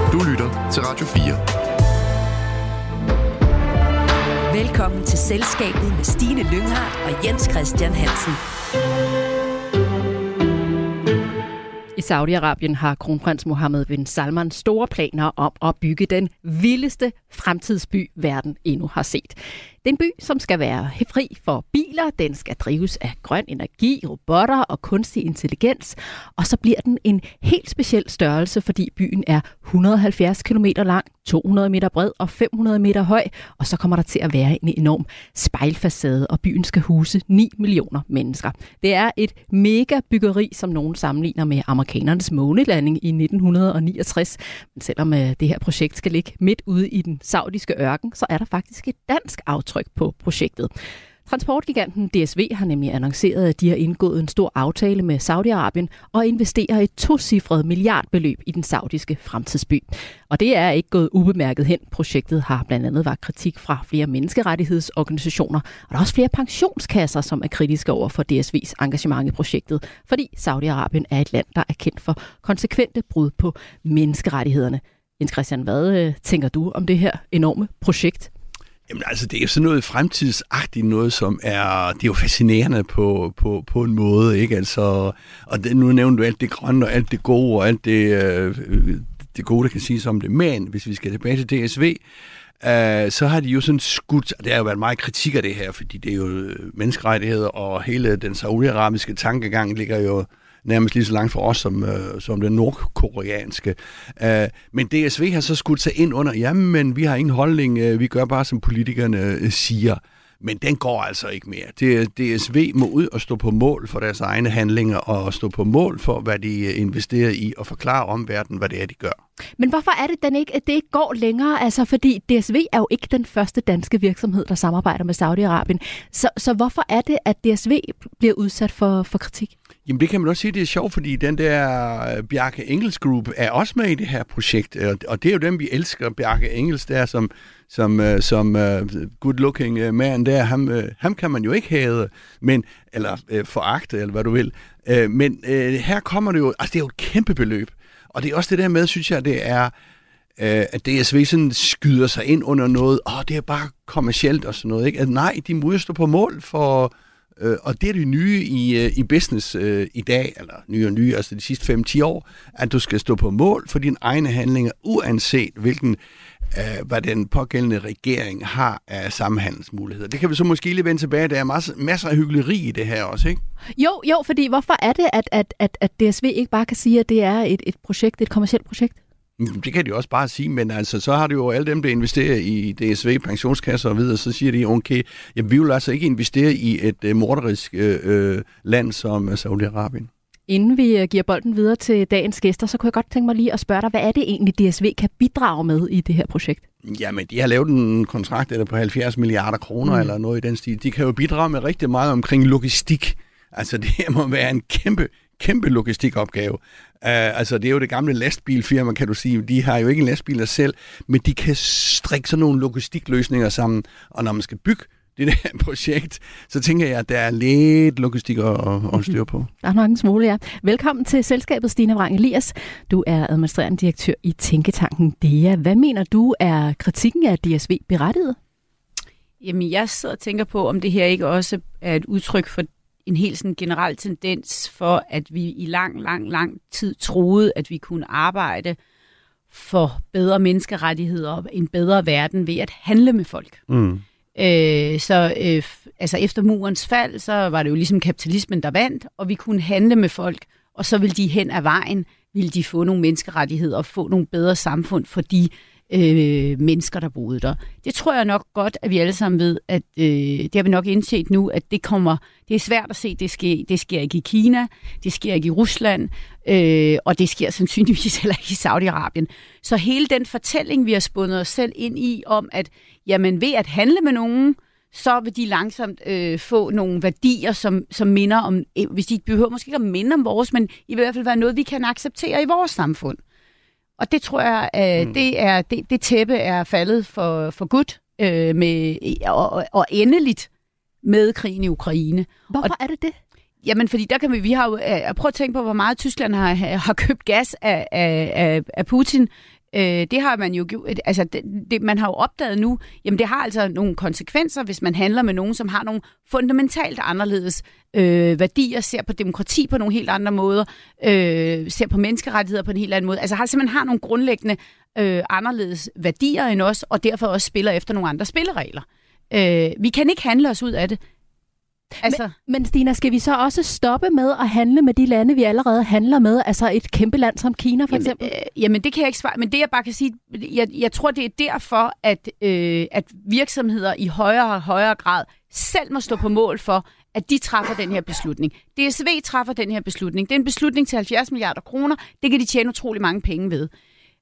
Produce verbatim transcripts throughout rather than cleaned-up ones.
Du lytter til Radio fire. Velkommen til Selskabet med Stine Lynghardt og Jens Christian Hansen. I Saudi-Arabien har kronprins Mohammed bin Salman store planer om at bygge den vildeste fremtidsby, verden endnu har set. Det er en by, som skal være fri for biler, den skal drives af grøn energi, robotter og kunstig intelligens, og så bliver den en helt speciel størrelse, fordi byen er et hundrede og halvfjerds kilometer lang, to hundrede meter bred og fem hundrede meter høj, og så kommer der til at være en enorm spejlfacade, og byen skal huse ni millioner mennesker. Det er et mega byggeri, som nogen sammenligner med amerikanernes månelanding i nitten niogtres, men selvom det her projekt skal ligge midt ude i den saudiske ørken, så er der faktisk et dansk aftryk på projektet. Transportgiganten D S V har nemlig annonceret, at de har indgået en stor aftale med Saudi-Arabien og investerer et tocifret milliardbeløb i den saudiske fremtidsby. Og det er ikke gået ubemærket hen. Projektet har blandt andet været kritik fra flere menneskerettighedsorganisationer, og der er også flere pensionskasser, som er kritiske over for D S V's engagement i projektet, fordi Saudi-Arabien er et land, der er kendt for konsekvente brud på menneskerettighederne. Jens Christian, hvad tænker du om det her enorme projekt? Jamen altså, det er jo sådan noget fremtidsagtigt noget, som er, det er jo fascinerende på, på, på en måde, ikke? Altså, og det, nu nævner du alt det grønne og alt det gode og alt det, øh, det gode, der kan siges om det. Men hvis vi skal tilbage til D S V, øh, så har de jo sådan skudt, og der har jo været meget kritik af det her, fordi det er jo menneskerettigheder, og hele den saudiarabiske tankegang ligger jo nærmest lige så langt for os som, øh, som den nordkoreanske. Øh, men D S V har så skudt sig ind under, jamen vi har ingen holdning, øh, vi gør bare som politikerne øh, siger. Men den går altså ikke mere. D S V må ud og stå på mål for deres egne handlinger, og stå på mål for, hvad de investerer i, og forklare omverdenen, hvad det er, de gør. Men hvorfor er det den ikke, at det ikke går længere? Altså, fordi D S V er jo ikke den første danske virksomhed, der samarbejder med Saudi-Arabien. Så, så hvorfor er det, at D S V bliver udsat for, for kritik? Jamen det kan man også sige, det er sjovt, fordi den der Bjarke Ingels Group er også med i det her projekt, og det er jo dem, vi elsker. Bjarke Ingels der, som, som, som uh, good-looking man der, ham, uh, ham kan man jo ikke have, men, eller uh, foragte, eller hvad du vil. Uh, men uh, her kommer det jo, altså det er jo et kæmpe beløb, og det er også det der med, synes jeg, det er, uh, at D S V sådan skyder sig ind under noget, åh, oh, det er bare kommercielt og sådan noget, ikke? At nej, de må jo stå på mål for. Uh, og det er det nye i, uh, i business uh, i dag, eller nye og nye, altså de sidste fem til ti år, at du skal stå på mål for dine egne handlinger, uanset hvilken, uh, hvad den pågældende regering har af samhandelsmuligheder. Det kan vi så måske lige vende tilbage. Der er masser, masser af hyggeleri i det her også, ikke? Jo, jo, fordi hvorfor er det, at, at, at, at D S V ikke bare kan sige, at det er et, et projekt, et kommercielt projekt? Det kan de også bare sige, men altså, så har det jo alle dem, der investerer i D S V, pensionskasser og videre, så siger de, okay, jamen, vi vil altså ikke investere i et uh, morderisk uh, land som Saudi-Arabien. Inden vi giver bolden videre til dagens gæster, så kunne jeg godt tænke mig lige at spørge dig, hvad er det egentlig, D S V kan bidrage med i det her projekt? Jamen, de har lavet en kontrakt eller på halvfjerds milliarder kroner mm. eller noget i den stil. De kan jo bidrage med rigtig meget omkring logistik. Altså, det må være en kæmpe, kæmpe logistikopgave. Uh, altså, det er jo det gamle lastbilfirma, kan du sige. De har jo ikke en lastbil selv, men de kan strikke sådan nogle logistikløsninger sammen. Og når man skal bygge det der projekt, så tænker jeg, at der er lidt logistik at, at styre på. Der er nok en smule, ja. Velkommen til selskabet, Stine Vrang Elias. Du er administrerende direktør i Tænketanken D E A. Hvad mener du, er kritikken af D S V berettiget? Jamen, jeg sidder og tænker på, om det her ikke også er et udtryk for en helt sådan generel tendens for, at vi i lang, lang, lang tid troede, at vi kunne arbejde for bedre menneskerettigheder og en bedre verden ved at handle med folk. Mm. Øh, så øh, altså efter murens fald, så var det jo ligesom kapitalismen, der vandt, og vi kunne handle med folk, og så ville de hen ad vejen, ville de få nogle menneskerettigheder og få nogle bedre samfund for de øh, mennesker, der boede der. Det tror jeg nok godt, at vi alle sammen ved, at øh, det har vi nok indset nu, at det kommer, det er svært at se, det sker, det sker ikke i Kina, det sker ikke i Rusland, øh, og det sker sandsynligvis heller ikke i Saudi-Arabien. Så hele den fortælling, vi har spundet os selv ind i, om at jamen, ved at handle med nogen, så vil de langsomt øh, få nogle værdier, som, som minder om, hvis de behøver måske ikke at minde om vores, men i hvert fald være noget, vi kan acceptere i vores samfund. Og det tror jeg, at mm. det, er, det, det tæppe er faldet for, for godt øh, med, og, og endeligt med krigen i Ukraine. Hvorfor og, er det det? Jamen, fordi der kan vi, vi har jo, uh, prøv at tænke på, hvor meget Tyskland har, har købt gas af, af, af Putin Øh, det har man jo altså det, det, man har jo opdaget nu, jamen det har altså nogle konsekvenser, hvis man handler med nogen, som har nogle fundamentalt anderledes øh, værdier, ser på demokrati på nogle helt andre måder, øh, ser på menneskerettigheder på en helt anden måde. Altså har simpelthen har nogle grundlæggende øh, anderledes værdier end os, og derfor også spiller efter nogle andre spilleregler. Øh, vi kan ikke handle os ud af det. Altså. Men, men Stina, skal vi så også stoppe med at handle med de lande, vi allerede handler med? Altså et kæmpe land som Kina, for jamen, eksempel? Øh, jamen, det kan jeg ikke svare. Men det, jeg bare kan sige, jeg, jeg tror, det er derfor, at, øh, at virksomheder i højere og højere grad selv må stå på mål for, at de træffer den her beslutning. D S V træffer den her beslutning. Det er en beslutning til halvfjerds milliarder kroner. Det kan de tjene utrolig mange penge ved.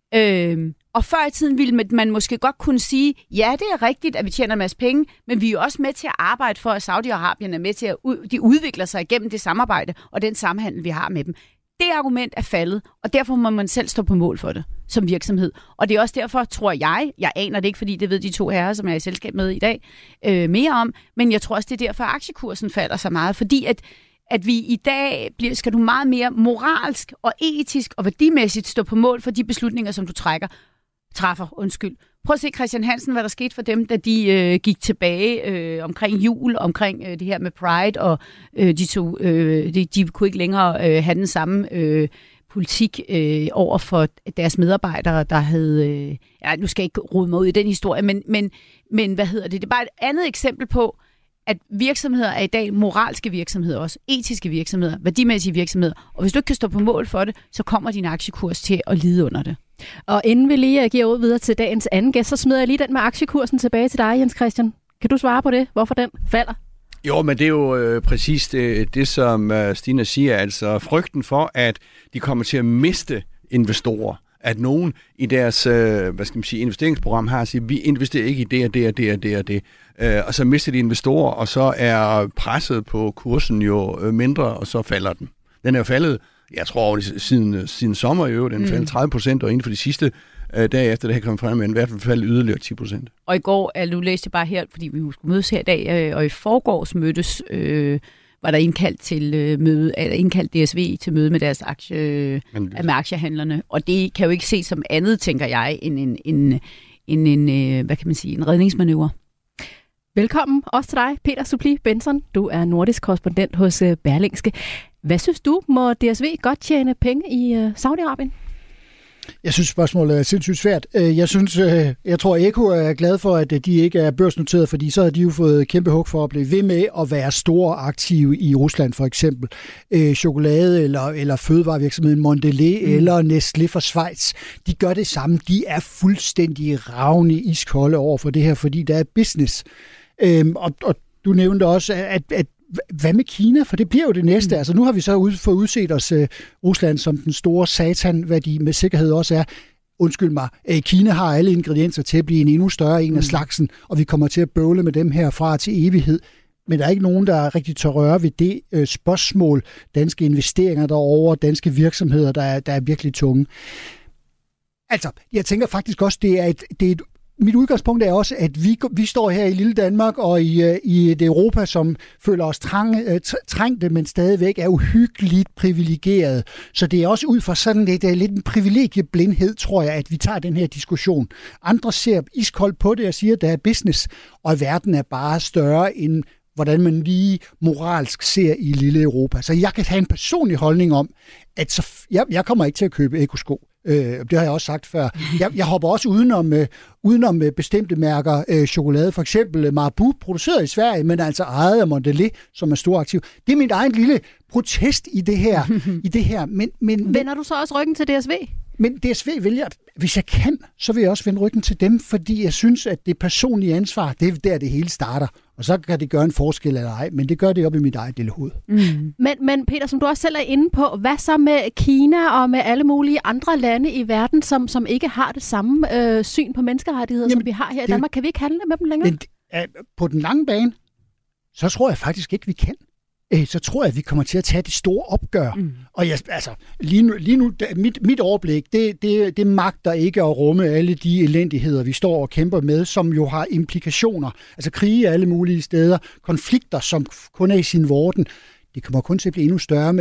Øh, og før i tiden ville man måske godt kunne sige, ja, det er rigtigt, at vi tjener en masse penge, men vi er også med til at arbejde for, at Saudi-Arabien er med til at ud, de udvikler sig igennem det samarbejde og den samhandel, vi har med dem. Det argument er faldet, og derfor må man selv stå på mål for det som virksomhed. Og det er også derfor, tror jeg, jeg aner det ikke, fordi det ved de to herrer, som jeg er i selskab med i dag, øh, mere om, men jeg tror også, det er derfor, at aktiekursen falder så meget, fordi at at vi i dag bliver, skal du meget mere moralsk og etisk og værdimæssigt stå på mål for de beslutninger, som du trækker, træffer. Undskyld. Prøv at se Christian Hansen, hvad der skete for dem, da de øh, gik tilbage øh, omkring jul, omkring øh, det her med Pride, og øh, de, to, øh, de, de kunne ikke længere øh, have den samme øh, politik øh, over for deres medarbejdere, der havde... Øh, ja, nu skal jeg ikke rode mig ud i den historie, men, men, men hvad hedder det? Det er bare et andet eksempel på, at virksomheder er i dag moralske virksomheder også, etiske virksomheder, værdimæssige virksomheder. Og hvis du ikke kan stå på mål for det, så kommer din aktiekurs til at lide under det. Og inden vi lige giver ud videre til dagens anden gæst, så smider jeg lige den med aktiekursen tilbage til dig, Jens Christian. Kan du svare på det? Hvorfor den falder? Jo, men det er jo øh, præcis det, det, som øh, Stina siger, altså frygten for, at de kommer til at miste investorer. At nogen i deres øh, hvad skal man sige, investeringsprogram har sagt, vi investerer ikke i det og det og det og det og det. Øh, og så mister de investorer, og så er presset på kursen jo øh, mindre, og så falder den. Den er jo faldet, jeg tror, siden, siden sommer i øvrigt, den mm. faldt tredive procent, og inden for de sidste øh, dage efter det her kom frem, men i hvert fald faldt yderligere ti procent. Og i går, altså, nu læste jeg bare her, fordi vi skulle mødes her i dag, øh, og i forgårs mødtes... Øh, var der indkaldt til øh, møde, eller indkaldt D S V til møde med deres aktie, øh, med aktiehandlerne, og det kan jo ikke ses som andet, tænker jeg, end en, en, en, en øh, hvad kan man sige, en redningsmanøvre. Velkommen også til dig, Peter Suppli Benson. Du er nordisk korrespondent hos øh, Berlingske. Hvad synes du, må D S V godt tjene penge i øh, Saudi-Arabien? Jeg synes, spørgsmålet er sindssygt svært. Jeg synes, jeg tror, Eko er glad for, at de ikke er børsnoteret, fordi så har de jo fået kæmpe hug for at blive ved med at være store aktive i Rusland, for eksempel. Chokolade eller, eller fødevarevirksomheden Mondelez mm. eller Nestlé fra Schweiz. De gør det samme. De er fuldstændig ravne iskolde over for det her, fordi der er business. Og, og du nævnte også, at, at hvad med Kina? For det bliver jo det næste. Mm. Altså nu har vi så ud, fået udset os uh, Rusland som den store satan, hvad de med sikkerhed også er. Undskyld mig, uh, Kina har alle ingredienser til at blive en endnu større en mm. af slagsen, og vi kommer til at bøvle med dem herfra til evighed. Men der er ikke nogen, der rigtig tør røre ved det uh, spørgsmål. Danske investeringer derovre, danske virksomheder, der er, der er virkelig tunge. Altså, jeg tænker faktisk også, det er et, det er et Mit udgangspunkt er også, at vi, vi står her i lille Danmark og i, i det Europa, som føler os trang, trængte, men stadigvæk er uhyggeligt privilegeret. Så det er også ud fra sådan lidt, lidt en privilegieblindhed, tror jeg, at vi tager den her diskussion. Andre ser iskoldt på det og siger, at der er business, og verden er bare større end hvordan man lige moralsk ser i lille Europa. Så jeg kan have en personlig holdning om, at så, jeg, jeg kommer ikke til at købe ekosko. Øh, det har jeg også sagt før. Jeg, jeg hopper også udenom, øh, udenom øh, bestemte mærker øh, chokolade. For eksempel Marabou, produceret i Sverige, men altså ejet af Mondelez, som er stor aktiv. Det er min egen lille protest i det her. i det her. Men, men, Vender du så også ryggen til D S V? Men D S V vælger, hvis jeg kan, så vil jeg også vende ryggen til dem, fordi jeg synes, at det personlige ansvar, det er der, det hele starter. Og så kan det gøre en forskel eller ej, men det gør det op i mit eget lille hoved. Mm. Men, men Peter, som du også selv er inde på, hvad så med Kina og med alle mulige andre lande i verden, som, som ikke har det samme øh, syn på menneskerettigheder, Jamen, som vi har her i Danmark? Kan vi ikke handle med dem længere? Men, øh, på den lange bane, så tror jeg faktisk ikke, vi kan. Så tror jeg, at vi kommer til at tage det store opgør. Mm. Og jeg, altså, lige nu, lige nu mit, mit overblik, det, det, det magter ikke at rumme alle de elendigheder, vi står og kæmper med, som jo har implikationer. Altså krige alle mulige steder, konflikter, som kun er i sin vorden. Det kommer kun til at blive endnu større, men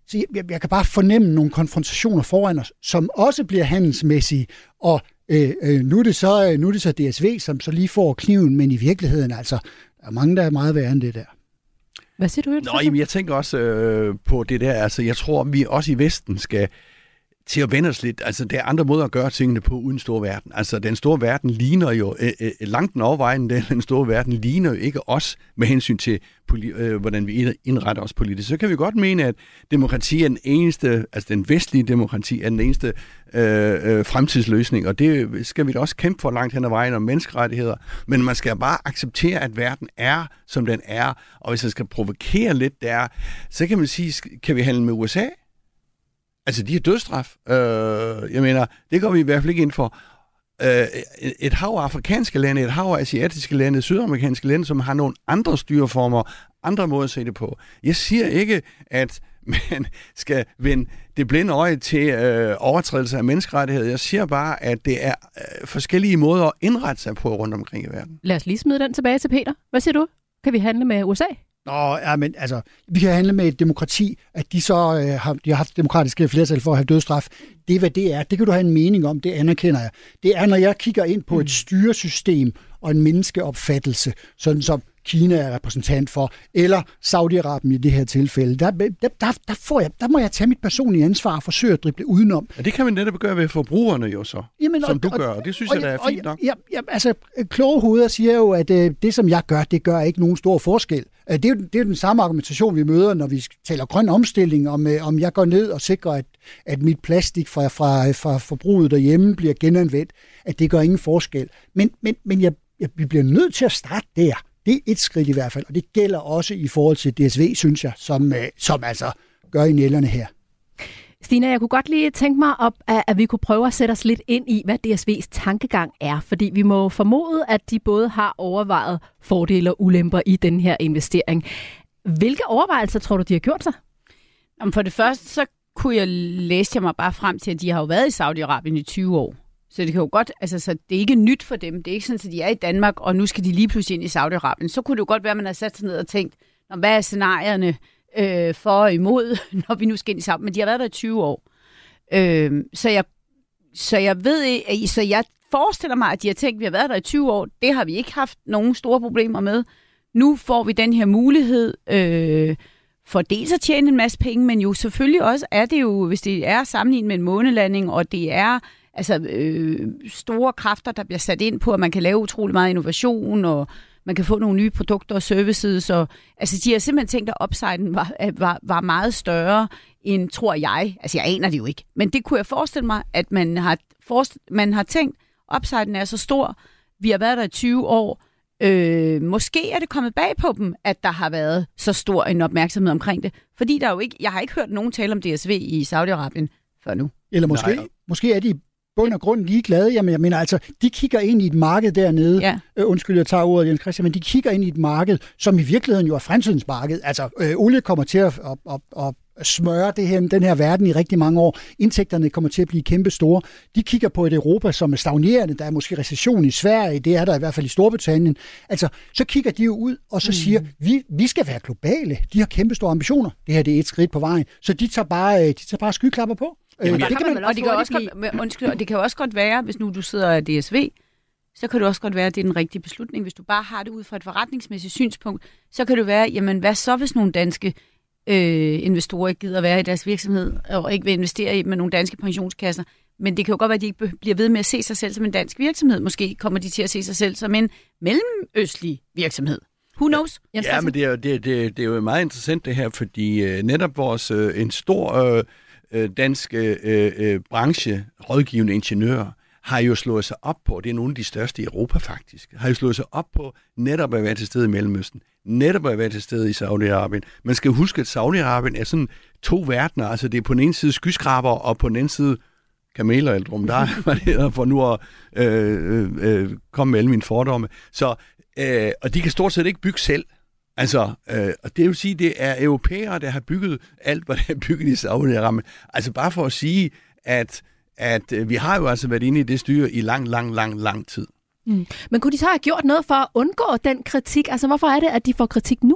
så jeg, jeg kan bare fornemme nogle konfrontationer foran os, som også bliver handelsmæssige, og øh, øh, nu, er det så, nu er det så D S V, som så lige får kniven, men i virkeligheden, altså, der er mange, der er meget værre end det der. Hvad siger du? Nå, jamen, jeg tænker også øh, på det der, altså, jeg tror, vi også i Vesten skal til at vende os lidt. Altså, der er andre måder at gøre tingene på uden store verden. Altså, den store verden ligner jo, øh, øh, langt den overvejende, den store verden ligner jo ikke os med hensyn til, poli- øh, hvordan vi indretter os politisk. Så kan vi godt mene, at demokrati er den eneste, altså den vestlige demokrati er den eneste øh, øh, fremtidsløsning, og det skal vi da også kæmpe for langt hen ad vejen om menneskerettigheder. Men man skal bare acceptere, at verden er, som den er, og hvis jeg skal provokere lidt der, så kan man sige, kan vi handle med U S A? Altså, de er dødsstraf. Øh, jeg mener, det går vi i hvert fald ikke ind for. Øh, et hav af afrikanske lande, et hav af asiatiske lande, sydamerikanske lande, som har nogle andre styreformer, andre måder at se det på. Jeg siger ikke, at man skal vende det blinde øje til øh, overtrædelse af menneskerettigheder. Jeg siger bare, at det er øh, forskellige måder at indrette sig på rundt omkring i verden. Lad os lige smide den tilbage til Peter. Hvad siger du? Kan vi handle med U S A? Nå, ja, men altså, vi kan handle med et demokrati, at de så øh, har, de har haft demokratiske flertal for at have dødsstraf. Det er, hvad det er. Det kan du have en mening om, det anerkender jeg. Det er, når jeg kigger ind på et styresystem og en menneskeopfattelse, sådan som Kina er repræsentant for, eller Saudi-Arabien i det her tilfælde, der, der, der, der, får jeg, der må jeg tage mit personlige ansvar og forsøge at drible udenom. Ja, det kan man netop gøre ved forbrugerne jo så, Jamen, som og, du gør, og det synes og, jeg, der er fint nok. Ja, ja, altså, kloge hoveder siger jo, at øh, det, som jeg gør, det gør ikke nogen stor forskel. Øh, det, er jo, det er jo den samme argumentation, vi møder, når vi taler grøn omstilling, om, øh, om jeg går ned og sikrer, at, at mit plastik fra, fra, fra forbruget derhjemme bliver genanvendt, at det gør ingen forskel. Men, men, men jeg, jeg, vi bliver nødt til at starte der. Det er et skridt i hvert fald, og det gælder også i forhold til D S V, synes jeg, som, som altså gør i nælderne her. Stina, jeg kunne godt lige tænke mig op, at vi kunne prøve at sætte os lidt ind i, hvad D S V's tankegang er, fordi vi må formode, at de både har overvejet fordele og ulemper i den her investering. Hvilke overvejelser tror du, de har gjort sig? For det første, så kunne jeg læse jeg mig bare frem til, at de har jo været i Saudi-Arabien i tyve år. Så det kan jo godt, altså så det er ikke nyt for dem. Det er ikke sådan, at de er i Danmark, og nu skal de lige pludselig ind i Saudi-Arabien. Så kunne det jo godt være, at man har sat sig ned og tænkt, hvad er scenarierne øh, for og imod, når vi nu skal ind i Saudi-Arabien. Men de har været der i tyve år. Øh, så, jeg, så jeg ved ikke, så jeg forestiller mig, at de har tænkt, at vi har været der i tyve år. Det har vi ikke haft nogen store problemer med. Nu får vi den her mulighed øh, for dels at tjene en masse penge, men jo selvfølgelig også er det jo, hvis det er sammenlignet med en månelanding, og det er altså øh, store kræfter, der bliver sat ind på, at man kan lave utrolig meget innovation, og man kan få nogle nye produkter og services. Og, altså, de har simpelthen tænkt, at upsiden var, var, var meget større end, tror jeg, altså jeg aner det jo ikke, men det kunne jeg forestille mig, at man har, forestil, man har tænkt, upsiden er så stor, vi har været der i tyve år, øh, måske er det kommet bag på dem, at der har været så stor en opmærksomhed omkring det, fordi der jo ikke, jeg har ikke hørt nogen tale om D S V i Saudi-Arabien før nu. Eller måske, måske er de bund og grund ligeglade. Jamen, jeg mener altså, de kigger ind i et marked dernede. Ja. Øh, undskyld, jeg tager ordet, Jens Christian, men de kigger ind i et marked, som i virkeligheden jo er fremtidens marked. Altså, øh, olie kommer til at, at, at, at smøre det her, den her verden i rigtig mange år. Indtægterne kommer til at blive kæmpe store. De kigger på et Europa, som er stagnerende. Der er måske recession i Sverige, det er der i hvert fald i Storbritannien. Altså, så kigger de jo ud og så siger, mm. vi, vi skal være globale. De har kæmpe store ambitioner. Det her det er et skridt på vejen. Så de tager bare, de tager bare skyklapper på. Jamen, det kan man, og det kan også godt, undskyld, og det kan jo også godt være, hvis nu du sidder af D S V, så kan det også godt være, at det er den rigtige beslutning. Hvis du bare har det ud fra et forretningsmæssigt synspunkt, så kan det være, jamen hvad så, hvis nogle danske øh, investorer ikke gider være i deres virksomhed, og ikke vil investere i med nogle danske pensionskasser. Men det kan jo godt være, at de ikke bliver ved med at se sig selv som en dansk virksomhed. Måske kommer de til at se sig selv som en mellemøstlig virksomhed. Who knows? Ja, ja men det er, jo, det, det, det er jo meget interessant det her, fordi øh, netop vores øh, en stor øh, dansk øh, øh, branche, rådgivende ingeniører, har jo slået sig op på, det er nogle af de største i Europa faktisk, har jo slået sig op på netop at være til stede i Mellemøsten, netop at være til stede i Saudi-Arabien. Man skal huske, at Saudi-Arabien er sådan to verdener, altså det er på den ene side skyskraber, og på den anden side kameler eller dromedar, hvad det hedder, for nu at øh, øh, komme med alle mine fordomme. Så, øh, og de kan stort set ikke bygge selv. Altså, øh, og det vil sige, det er europæere, der har bygget alt, hvad der er bygget i Saudi-Arabien. Altså bare for at sige, at, at øh, vi har jo altså været inde i det styre i lang, lang, lang, lang tid. Mm. Men kunne de så have gjort noget for at undgå den kritik? Altså, hvorfor er det, at de får kritik nu?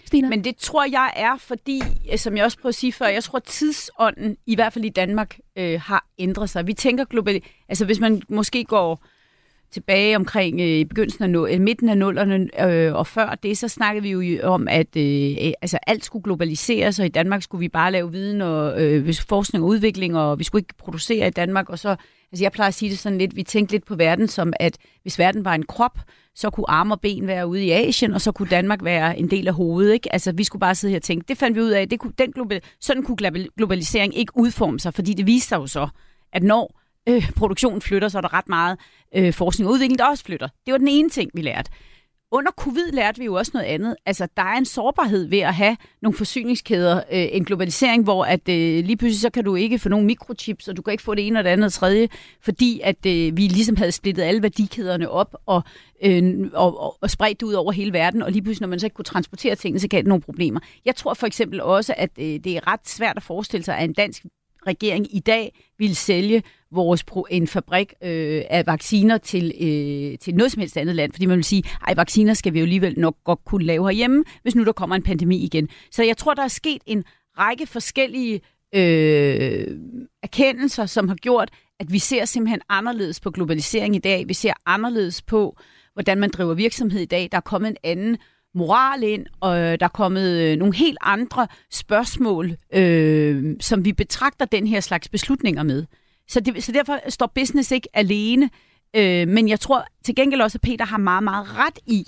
Stina? Men det tror jeg er, fordi, som jeg også prøvede at sige før, jeg tror, at tidsånden, i hvert fald i Danmark, øh, har ændret sig. Vi tænker globalt, altså hvis man måske går tilbage omkring øh, begyndelsen af øh, midten af nullerne øh, og før det, så snakkede vi jo om, at øh, altså, alt skulle globaliseres, og i Danmark skulle vi bare lave viden og øh, forskning og udvikling, og vi skulle ikke producere i Danmark. Og så, altså jeg plejer at sige det sådan lidt, vi tænkte lidt på verden som, at hvis verden var en krop, så kunne arme og ben være ude i Asien, og så kunne Danmark være en del af hovedet. Ikke? Altså vi skulle bare sidde her og tænke, det fandt vi ud af, det kunne, den global, sådan kunne globalisering ikke udforme sig, fordi det viste sig jo så, at når Øh, produktionen flytter, så er der ret meget øh, forskning og udvikling, der også flytter. Det var den ene ting, vi lærte. Under covid lærte vi jo også noget andet. Altså, der er en sårbarhed ved at have nogle forsyningskæder, øh, en globalisering, hvor at øh, lige pludselig så kan du ikke få nogle mikrochips, og du kan ikke få det ene og det andet og tredje, fordi at øh, vi ligesom havde splittet alle værdikæderne op og, øh, og, og, og spredt det ud over hele verden, og lige pludselig, når man så ikke kunne transportere tingene, så gav det nogle problemer. Jeg tror for eksempel også, at øh, det er ret svært at forestille sig, at en dansk regering i dag vil sælge vores pro- en fabrik øh, af vacciner til, øh, til noget som helst andet land, fordi man vil sige, ej, vacciner skal vi jo alligevel nok godt kunne lave herhjemme, hvis nu der kommer en pandemi igen. Så jeg tror, der er sket en række forskellige øh, erkendelser, som har gjort, at vi ser simpelthen anderledes på globalisering i dag. Vi ser anderledes på, hvordan man driver virksomhed i dag. Der er kommet en anden moral ind, og der er kommet nogle helt andre spørgsmål, øh, som vi betragter den her slags beslutninger med. Så, det, så derfor står business ikke alene, øh, men jeg tror til gengæld også, at Peter har meget, meget ret i,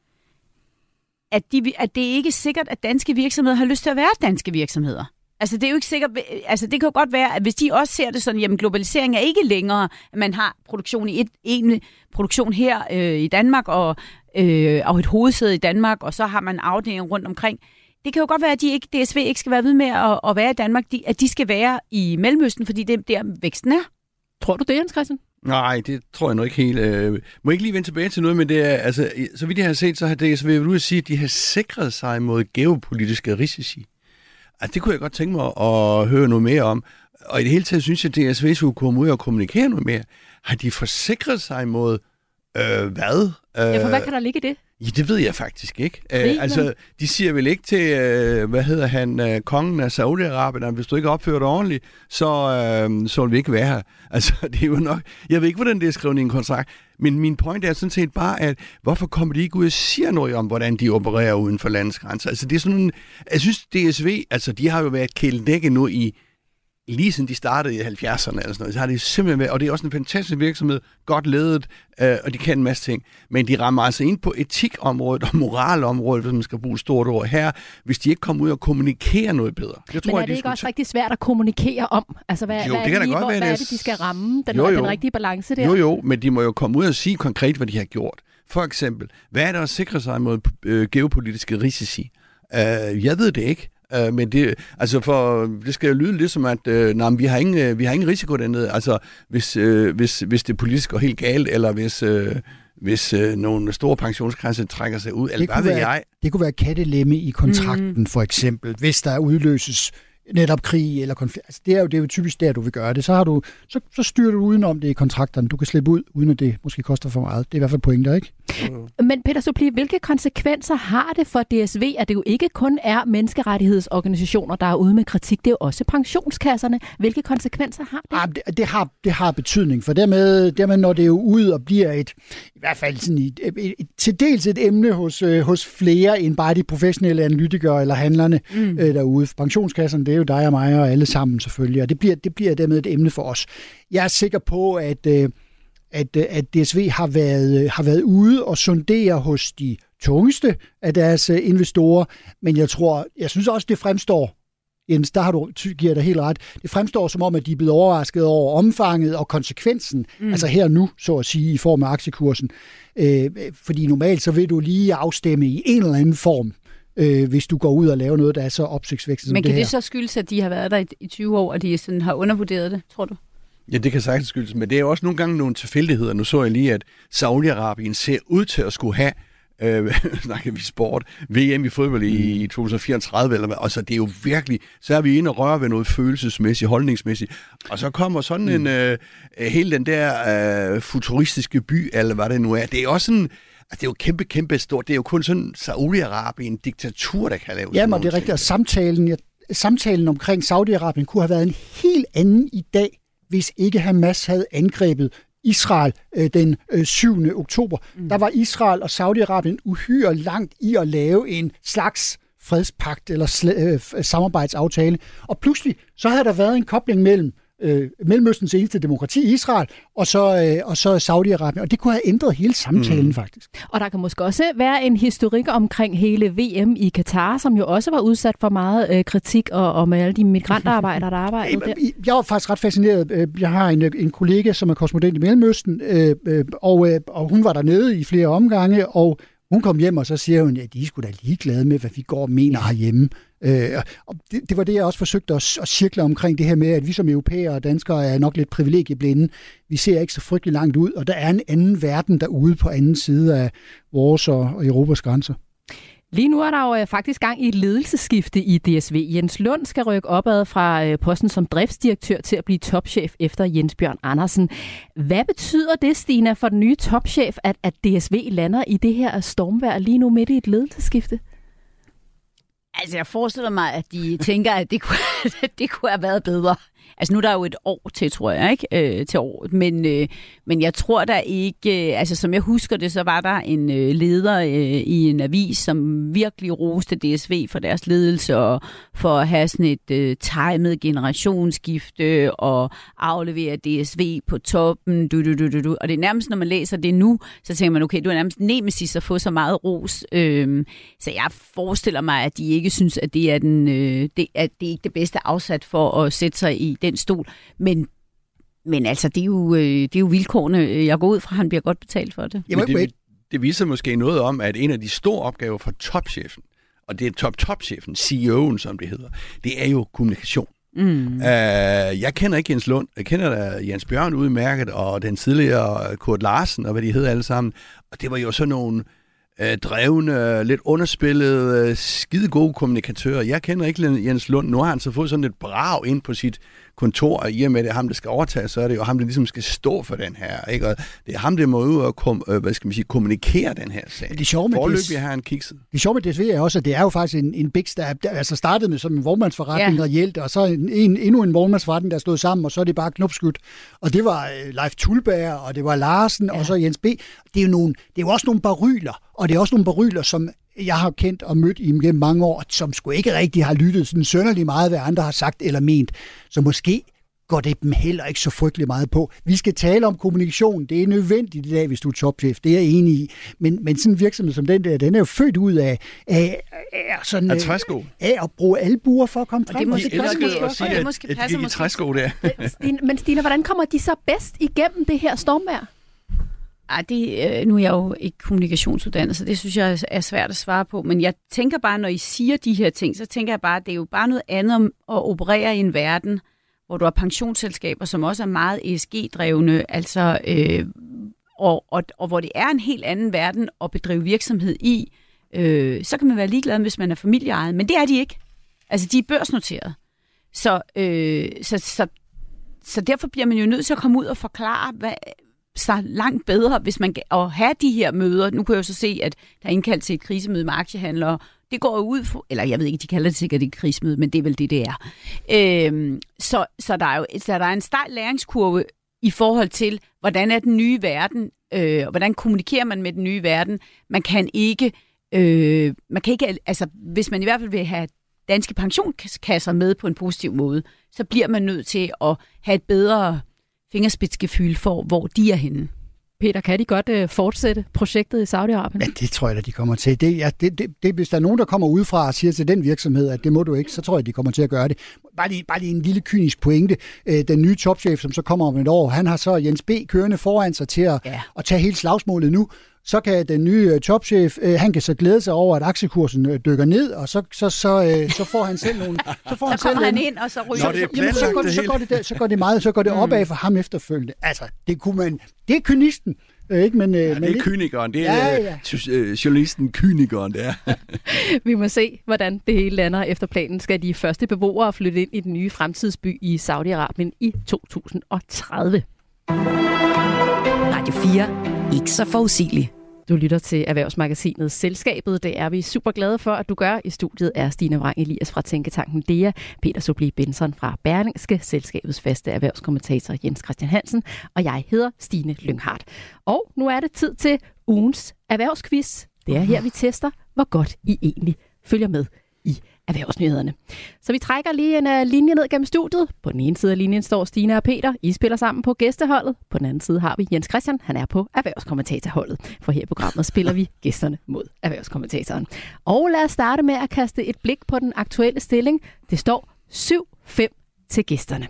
at, de, at det er ikke sikkert, at danske virksomheder har lyst til at være danske virksomheder. Altså det er jo ikke sikkert, altså det kan jo godt være, at hvis de også ser det sådan, jamen globalisering er ikke længere, at man har produktion i et, en produktion her øh, i Danmark, og, øh, og et hovedsæde i Danmark, og så har man afdelinger rundt omkring. Det kan jo godt være, at de ikke, D S V ikke skal være ved med at, at være i Danmark, de, at de skal være i Mellemøsten, fordi det er der væksten er. Tror du det, Jens Christian? Nej, det tror jeg nok ikke helt. Øh, må jeg ikke lige vende tilbage til noget, men det er, altså, så vidt jeg har set, så har D S V været ude at sige, at de har sikret sig mod geopolitiske risici. Altså, det kunne jeg godt tænke mig at høre noget mere om. Og i det hele taget synes jeg, at D S V skulle komme ud og kommunikere noget mere. Har de forsikret sig mod øh, hvad? Ja, for hvad kan der ligge i det? Ja, det ved jeg faktisk ikke. Uh, altså, de siger vel ikke til, uh, hvad hedder han, uh, kongen af Saudi-Arabien, at hvis du ikke opfører dig ordentligt, så, uh, så vil vi ikke være her. Altså, det er jo nok... Jeg ved ikke, hvordan det er skrevet i en kontrakt, men min point er sådan set bare, at hvorfor kommer de ikke ud og siger noget om, hvordan de opererer uden for landets grænser? Altså, det er sådan en... Jeg synes, D S V, altså, de har jo været kæledække nu i... Lige siden de startede i halvfjerdserne eller sådan noget, så har de simpelthen været, og det er også en fantastisk virksomhed, godt ledet, øh, og de kan en masse ting. Men de rammer altså ind på etikområdet og moralområdet, hvis man skal bruge et stort ord her, hvis de ikke kommer ud og kommunikerer noget bedre. Jeg tror, men er det ikke også t- rigtig svært at kommunikere om? Altså, hvad, jo, hvad, det er, det, hvor, hvad det er det, de skal ramme? Den, jo, jo. den rigtige balance der? Jo, jo, men de må jo komme ud og sige konkret, hvad de har gjort. For eksempel, hvad er der at sikre sig mod øh, geopolitiske risici? Uh, jeg ved det ikke. Uh, men det, altså for, det skal jo lyde lidt som, at uh, nej, vi, har ingen, uh, vi har ingen risiko dernede. Altså, hvis, uh, hvis, hvis det politisk går helt galt, eller hvis, uh, hvis uh, nogle store pensionskasser trækker sig ud, eller hvad ved jeg? Det kunne være kattelemme i kontrakten, mm. for eksempel, hvis der udløses netop krig eller konflikt. Altså, det er jo det er jo typisk der, du vil gøre det. Så, har du, så, så styrer du udenom det i kontrakterne. Du kan slippe ud, uden at det måske koster for meget. Det er i hvert fald pointer, ikke? Mm. Men Peter Suppli, hvilke konsekvenser har det for D S V, at det jo ikke kun er menneskerettighedsorganisationer, der er ude med kritik, det er jo også pensionskasserne. Hvilke konsekvenser har det? Ah, det, det, har, det har betydning, for dermed, dermed når det jo ud og bliver et, i hvert fald sådan et, et, et, et til dels et emne hos, øh, hos flere end bare de professionelle analytikere eller handlerne mm. øh, derude. Pensionskasserne, det er jo dig og mig og alle sammen selvfølgelig, og det bliver, det bliver dermed et emne for os. Jeg er sikker på, at, øh, at, at D S V har været, har været ude og sondere hos de tungeste af deres øh, investorer, men jeg tror, jeg synes også, det fremstår, Jens, der har du, giver dig helt ret, det fremstår som om, at de er blevet overrasket over omfanget og konsekvensen, mm. altså her nu, så at sige, i form af aktiekursen. Øh, fordi normalt, så vil du lige afstemme i en eller anden form, øh, hvis du går ud og laver noget, der er så opsigtsvækkende som det her. Men kan det så skyldes, at de har været der i, i tyve år, og de sådan har undervurderet det, tror du? Ja, det kan sagtens skyldes, men det er jo også nogle gange nogle tilfældigheder. Nu så jeg lige, at Saudi-Arabien ser ud til at skulle have Øh, snakker vi sport, V M i fodbold i to tusind fireogtredive, eller hvad. Altså, det er jo virkelig, så er vi inde og rører ved noget følelsesmæssigt, holdningsmæssigt, og så kommer sådan mm. en, øh, hele den der øh, futuristiske by, eller hvad det nu er. Det er også sådan, Altså, det er jo kæmpe, kæmpe stort. Det er jo kun sådan Saudi-Arabien, en diktatur, der kan lave sådan Jamen, det er rigtigt. Og samtalen, ja, samtalen omkring Saudi-Arabien kunne have været en helt anden i dag, hvis ikke Hamas havde angrebet Israel øh, den øh, syvende oktober. Mm. Der var Israel og Saudi-Arabien uhyre langt i at lave en slags fredspagt eller sl- øh, samarbejdsaftale. Og pludselig så havde der været en kobling mellem øh, Mellemøstens eneste demokrati, Israel, og så, øh, og så Saudi-Arabien. Og det kunne have ændret hele samtalen mm. faktisk. Og der kan måske også være en historik omkring hele V M i Katar, som jo også var udsat for meget øh, kritik, og, og med alle de migrantarbejdere, der arbejdede der. Jeg var faktisk ret fascineret. Jeg har en, en kollega, som er korrespondent i Mellemøsten, øh, øh, og, øh, og hun var dernede i flere omgange, og hun kom hjem, og så siger hun, at de er sgu da ligeglade med, hvad vi går og mener herhjemme. Øh, og det, det var det, jeg også forsøgte at, at cirkle omkring det her med, at vi som europæere og danskere er nok lidt privilegieblinde. Vi ser ikke så frygtelig langt ud, og der er en anden verden derude på anden side af vores og Europas grænser. Lige nu er der jo faktisk gang i et ledelsesskifte i D S V. Jens Lund skal rykke opad fra posten som driftsdirektør til at blive topchef efter Jens Bjørn Andersen. Hvad betyder det, Stina, for den nye topchef, at, at D S V lander i det her stormvejr lige nu midt i et ledelsesskifte? Altså, jeg forestiller mig, at de tænker, at det kunne, det kunne have været bedre. Altså, nu er der jo et år til, tror jeg, ikke? Øh, til året. Men, øh, men jeg tror der ikke... Øh, altså, som jeg husker det, så var der en øh, leder øh, i en avis, som virkelig roste D S V for deres ledelse og for at have sådan et øh, timet generationsskifte og aflevere D S V på toppen. Du, du, du, du, du. Og det er nærmest, når man læser det nu, så tænker man, okay, du er nærmest nemesis at få så meget ros. Øh, så jeg forestiller mig, at de ikke synes, at det er, den, øh, det, at det er ikke det bedste afsat for at sætte sig i den stol, men, men altså, det er, jo, det er jo vilkårene. Jeg går ud fra, at han bliver godt betalt for det. Men det, det viser måske noget om, at en af de store opgaver for topchefen, og det er top-topchefen, C E O'en, som det hedder, det er jo kommunikation. Mm. Uh, jeg kender ikke Jens Lund, jeg kender da Jens Bjørn udmærket, og den tidligere Kurt Larsen, og hvad de hedder alle sammen, og det var jo sådan nogle drevne, lidt underspillede, skide gode kommunikatører. Jeg kender ikke Jens Lund. Nu har han så fået sådan et brag ind på sit kontor, og i og med, at det er ham, der skal overtage, så er det jo ham, der ligesom skal stå for den her. Ikke? Og det er ham, der må ud og kom, øh, hvad skal man sige, kommunikere den her sag. Det sjove med Forløbig har han kikset. Det sjove med D S V er også, at det er jo faktisk en, en big der, der altså startede med som en vognmandsforretning ja. reelt, og så en, en, endnu en vognmandsforretning, der stod sammen, og så er det bare knopskudt. Og det var uh, Leif Tulberg, og det var Larsen, ja. og så Jens B. Det er jo, nogle, det er jo også nogle baryler, og det er også nogle baryler, som jeg har kendt og mødt igennem mange år, som sgu ikke rigtig har lyttet sådan sønderlig meget, hvad andre har sagt eller ment. Så måske går det dem heller ikke så frygtelig meget på. Vi skal tale om kommunikation. Det er nødvendigt i dag, hvis du er topchef. Det er jeg enig i. Men, men sådan en virksomhed som den der, den er jo født ud af, af, af, sådan, af, af at bruge albuer for at komme frem. Og det måske, de måske, måske, også, at, måske at de gik i træsko der. Men Stina, hvordan kommer de så bedst igennem det her stormvejr? Ej, det, øh, nu er jeg jo ikke kommunikationsuddannet, så det synes jeg er svært at svare på. Men jeg tænker bare, når I siger de her ting, så tænker jeg bare, at det er jo bare noget andet om at operere i en verden, hvor du har pensionsselskaber, som også er meget E S G-drevne, altså, øh, og, og, og hvor det er en helt anden verden at bedrive virksomhed i. Øh, så kan man være ligeglad, hvis man er familieejet, men det er de ikke. Altså, de er børsnoteret. Så, øh, så, så, så derfor bliver man jo nødt til at komme ud og forklare, hvad så langt bedre, hvis man kan at have de her møder. Nu kan jeg jo så se, at der er indkaldt til et krisemøde med aktiehandlere. Det går jo ud for, eller jeg ved ikke, de kalder det sikkert et krisemøde, men det er vel det, det er. Øhm, så, så der er jo så der er en stejl læringskurve i forhold til, hvordan er den nye verden, øh, og hvordan kommunikerer man med den nye verden. Man kan ikke, øh, man kan ikke, altså hvis man i hvert fald vil have danske pensionskasser med på en positiv måde, så bliver man nødt til at have et bedre fingerspidsgefühl for, hvor de er henne. Peter, kan de godt øh, fortsætte projektet i Saudi-Arabien? Ja, det tror jeg, at de kommer til. Det, ja, det, det, det, hvis der er nogen, der kommer udefra og siger til den virksomhed, at det må du ikke, så tror jeg, at de kommer til at gøre det. Bare lige, bare lige en lille kynisk pointe. Den nye topchef, som så kommer om et år, han har så Jens B. kørende foran sig til at, ja. at tage hele slagsmålet nu. Så kan den nye topchef, han kan så glæde sig over, at aktiekursen dykker ned, og så, så, så, så får han selv nogle... Så, får han så kommer selv han ind, og så ryger så, jamen, så, går det, så, går det, så går det meget, så går det opad for ham efterfølgende. Altså, det kunne man... Det er kynisten. Ikke, men, ja, men det er kynikeren. Det er ja, ja. journalisten kynikeren, det er. Vi må se, hvordan det hele lander. Efter planen skal de første beboere flytte ind i den nye fremtidsby i Saudi-Arabien i to tusind og tredive. Radio fire. Ikke så forudsigelig. Du lytter til Erhvervsmagasinet Selskabet. Det er vi super glade for, at du gør. I studiet er Stine Vrang Elias fra Tænketanken D E A, Peter Sobli Benson fra Berlingske, Selskabets faste erhvervskommentator Jens Christian Hansen, og jeg hedder Stine Lynghardt. Og nu er det tid til ugens erhvervsquiz. Det er her, vi tester, hvor godt I egentlig følger med i erhvervsnyhederne. Så vi trækker lige en uh, linje ned gennem studiet. På den ene side af linjen står Stine og Peter. I spiller sammen på gæsteholdet. På den anden side har vi Jens Christian. Han er på erhvervskommentatorholdet. For her i programmet spiller vi gæsterne mod erhvervskommentatoren. Og lad os starte med at kaste et blik på den aktuelle stilling. Det står syv fem til gæsterne.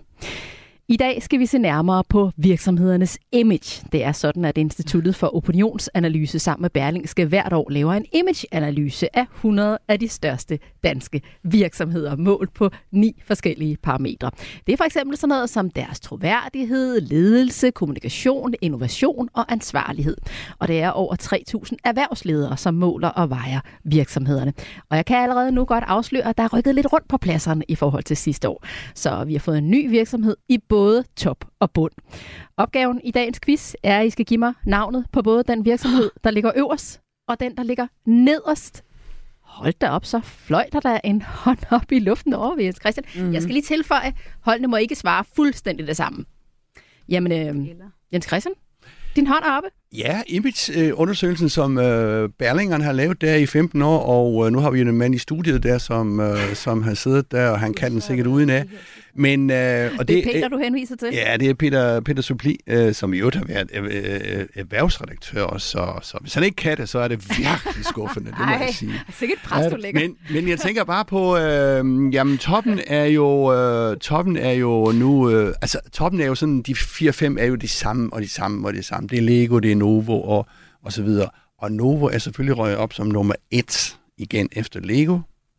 I dag skal vi se nærmere på virksomhedernes image. Det er sådan, at Instituttet for Opinionsanalyse sammen med Berlingske hvert år laver en imageanalyse af hundrede af de største danske virksomheder, målt på ni forskellige parametre. Det er for eksempel sådan noget som deres troværdighed, ledelse, kommunikation, innovation og ansvarlighed. Og det er over tre tusind erhvervsledere, som måler og vejer virksomhederne. Og jeg kan allerede nu godt afsløre, at der er rykket lidt rundt på pladserne i forhold til sidste år. Så vi har fået en ny virksomhed i både top og bund. Opgaven i dagens quiz er, at I skal give mig navnet på både den virksomhed, der ligger øverst, og den, der ligger nederst. Hold da op, så fløjter der en hånd op i luften over ved Jens Christian. Mm-hmm. Jeg skal lige tilføje, holdene må ikke svare fuldstændig det samme. Jamen, øh, Jens Christian, din hånd er oppe. Ja, image-undersøgelsen, som øh, Berlingeren har lavet der i femten år, og øh, nu har vi jo en mand i studiet der, som, øh, som har siddet der, og han kan den sikkert udenad. Men, øh, og det, det er Peter, du henviser til? Ja, det er Peter, Peter Sobli, øh, som i øvrigt har været øh, øh, erhvervsredaktør også, så, så hvis han ikke kan det, så er det virkelig skuffende, det må Ej, jeg sige. Sikkert pres, du lægger. Men, men jeg tænker bare på, øh, jamen toppen er jo, øh, toppen er jo nu, øh, altså toppen er jo sådan, de fire fem er jo de samme, og de samme, og de samme. Det er Lego, det er Novo, og, og så videre. Og Novo er selvfølgelig røget op som nummer et igen efter Lego.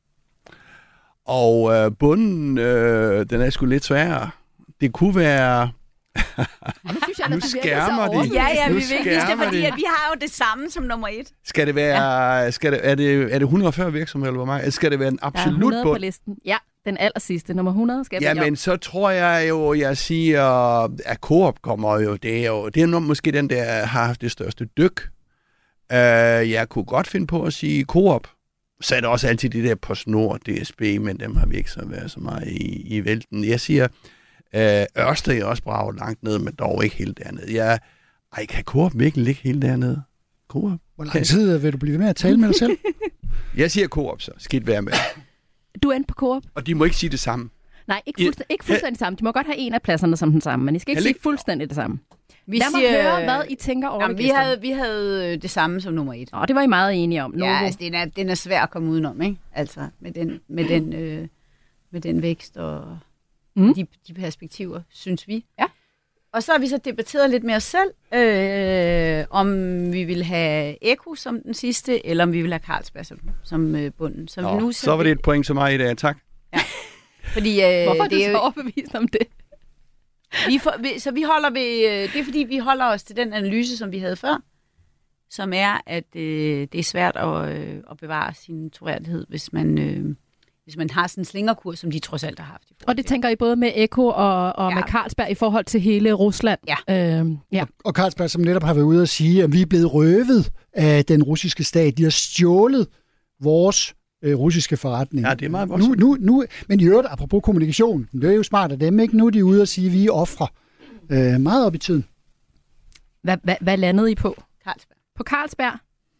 Og øh, bunden, øh, den er sgu lidt sværere. Det kunne være... nu synes jeg, nu skærmer de. Ja, ja, nu vi vil ikke det, fordi at vi har jo det samme som nummer et. Skal det være... Ja. Skal det, er, det, er det et hundrede og fyrre virksomheder, eller hvor meget? Skal det være en absolut bund? Der er hundrede på listen. Ja, den aller sidste. Nummer hundrede skal ja, men så tror jeg jo, jeg siger, at Coop kommer jo. Det er jo det er nok måske den, der har haft det største dyk. Uh, jeg kunne godt finde på at sige Coop. Så er der også altid de der PostNord, D S B, men dem har vi ikke så været så meget i, i vælten. Jeg siger, øh, Ørsted er også braget langt ned, men dog ikke helt dernede. Jeg, ej, kan Coop virkelig ligge helt dernede? Coop? Hvor lang tid vil du blive ved med at tale med dig selv? Jeg siger Coop, så skidt være med. Du er inde på Coop? Og de må ikke sige det samme. Nej, ikke fuldstændig, ikke fuldstændig samme. De må godt have en af pladserne som den samme, men I skal ikke sige fuldstændig det samme. Vi Lad siger, mig høre, hvad I tænker over jamen, vi havde, vi havde det samme som nummer et. Og det var I meget enige om. Novo. Ja, altså, den, er, den er svær at komme udenom, ikke? Altså, med den, med den, øh, med den vækst og mm. de, de perspektiver, synes vi. Ja. Og så har vi så debatteret lidt med os selv, øh, om vi vil have Eko som den sidste, eller om vi vil have Carlsberg som, som øh, bunden. Så, Nå, vi nu så var det et point til mig i dag, tak. Ja. Fordi, øh, hvorfor er det du så overbevist om det? Vi for, vi, så vi holder ved, det er fordi, vi holder os til den analyse, som vi havde før, som er, at øh, det er svært at, øh, at bevare sin troværdighed, hvis man, øh, hvis man har sådan en slingerkurs, som de trods alt har haft. Og det tænker I både med Eko og, og ja. med Carlsberg i forhold til hele Rusland? Ja. Øhm, ja. Og, og Carlsberg, som netop har været ude at sige, at vi er blevet røvet af den russiske stat. De har stjålet vores øh, russiske forretning. Ja, det er meget nu, nu, nu, men i øvrigt, apropos kommunikation, det er jo smart af dem, ikke? Nu er de ude at sige, at vi er ofre. Øh, meget op i tiden. Hvad, hvad, hvad landede I på? Carlsberg. På Carlsberg?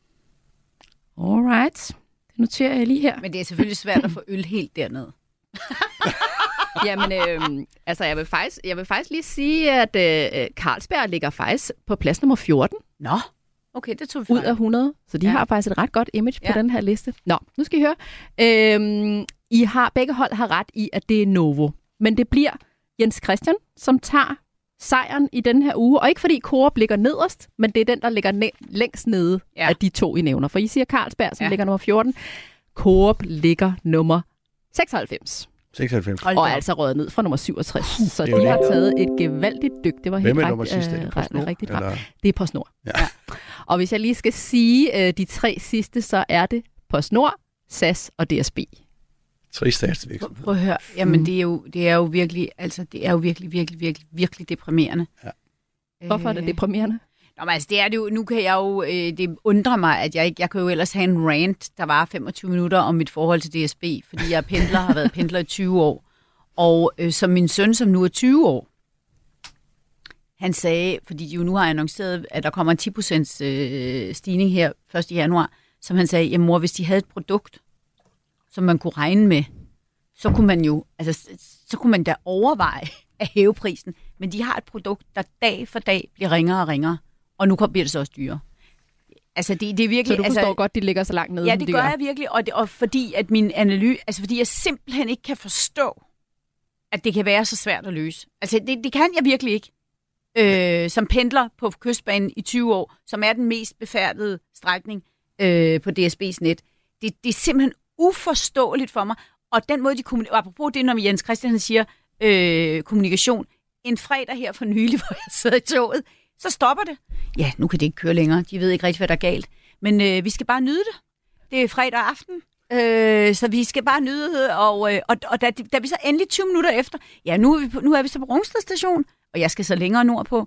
Alright. Det noterer jeg lige her. Men det er selvfølgelig svært at få øl helt dernede. Jamen, øh, altså jeg vil, faktisk, jeg vil faktisk lige sige, at øh, Carlsberg ligger faktisk på plads nummer fjorten. Nå, okay, det tog vi ud af hundrede. Så de ja. har faktisk et ret godt image på ja. den her liste. Nå, nu skal I høre. Øh, I har begge hold har ret i, at det er Novo. Men det bliver Jens Christian, som tager sejren i den her uge. Og ikke fordi Coop ligger nederst, men det er den, der ligger ne- længst nede ja. af de to, I nævner. For I siger Carlsberg, som ja. ligger nummer fjorten. Coop ligger nummer seksoghalvfems. seksoghalvfems. Og er altså røget ned fra nummer syvogtres. Så de har taget et gevaldigt dyk. Det var helt Hvem er nummer sidste? Er det PostNord, rigtigt eller? ramt. Det er PostNord. Ja. Ja. Og hvis jeg lige skal sige uh, de tre sidste, så er det PostNord, S A S og D S B. Tre statsvirksomheder. Prøv at høre. Jamen, det er jo, det er jo virkelig, altså, det er jo virkelig, virkelig, virkelig, virkelig deprimerende. Ja. Hvorfor er det deprimerende? Nå, men altså, det er det jo, nu kan jeg jo, øh, det undrer mig, at jeg ikke, jeg kan jo ellers have en rant, der var femogtyve minutter om mit forhold til D S B, fordi jeg er pendler, har været pendler i tyve år, og øh, som min søn, som nu er tyve år, han sagde, fordi de jo nu har annonceret, at der kommer en ti procent øh, stigning her første januar, som han sagde, jamen mor, hvis de havde et produkt, som man kunne regne med, så kunne man jo, altså, så kunne man da overveje at hæve prisen. Men de har et produkt, der dag for dag bliver ringere og ringere, og nu bliver det så også dyrere. Altså, det, det er virkelig... Så du forstår altså, godt, de ligger så langt nede, ja, det de gør gør. jeg virkelig, og, det, og fordi at min analyse, altså fordi jeg simpelthen ikke kan forstå, at det kan være så svært at løse. Altså, det, det kan jeg virkelig ikke. Øh, som pendler på Kystbanen i tyve år, som er den mest befærdede strækning øh, på D S B's net. Det, det er simpelthen uforståeligt for mig. Og den måde, de kommunikerer... Apropos det, når Jens Christian siger øh, kommunikation. En fredag her for nylig, hvor jeg sidder i toget, så stopper det. Ja, nu kan det ikke køre længere. De ved ikke rigtig, hvad der er galt. Men øh, vi skal bare nyde det. Det er fredag aften. Øh, så vi skal bare nyde det. Og, øh, og, og da, da vi så endelig tyve minutter efter... Ja, nu er vi, på, nu er vi så på Rungsted Station, og jeg skal så længere nordpå.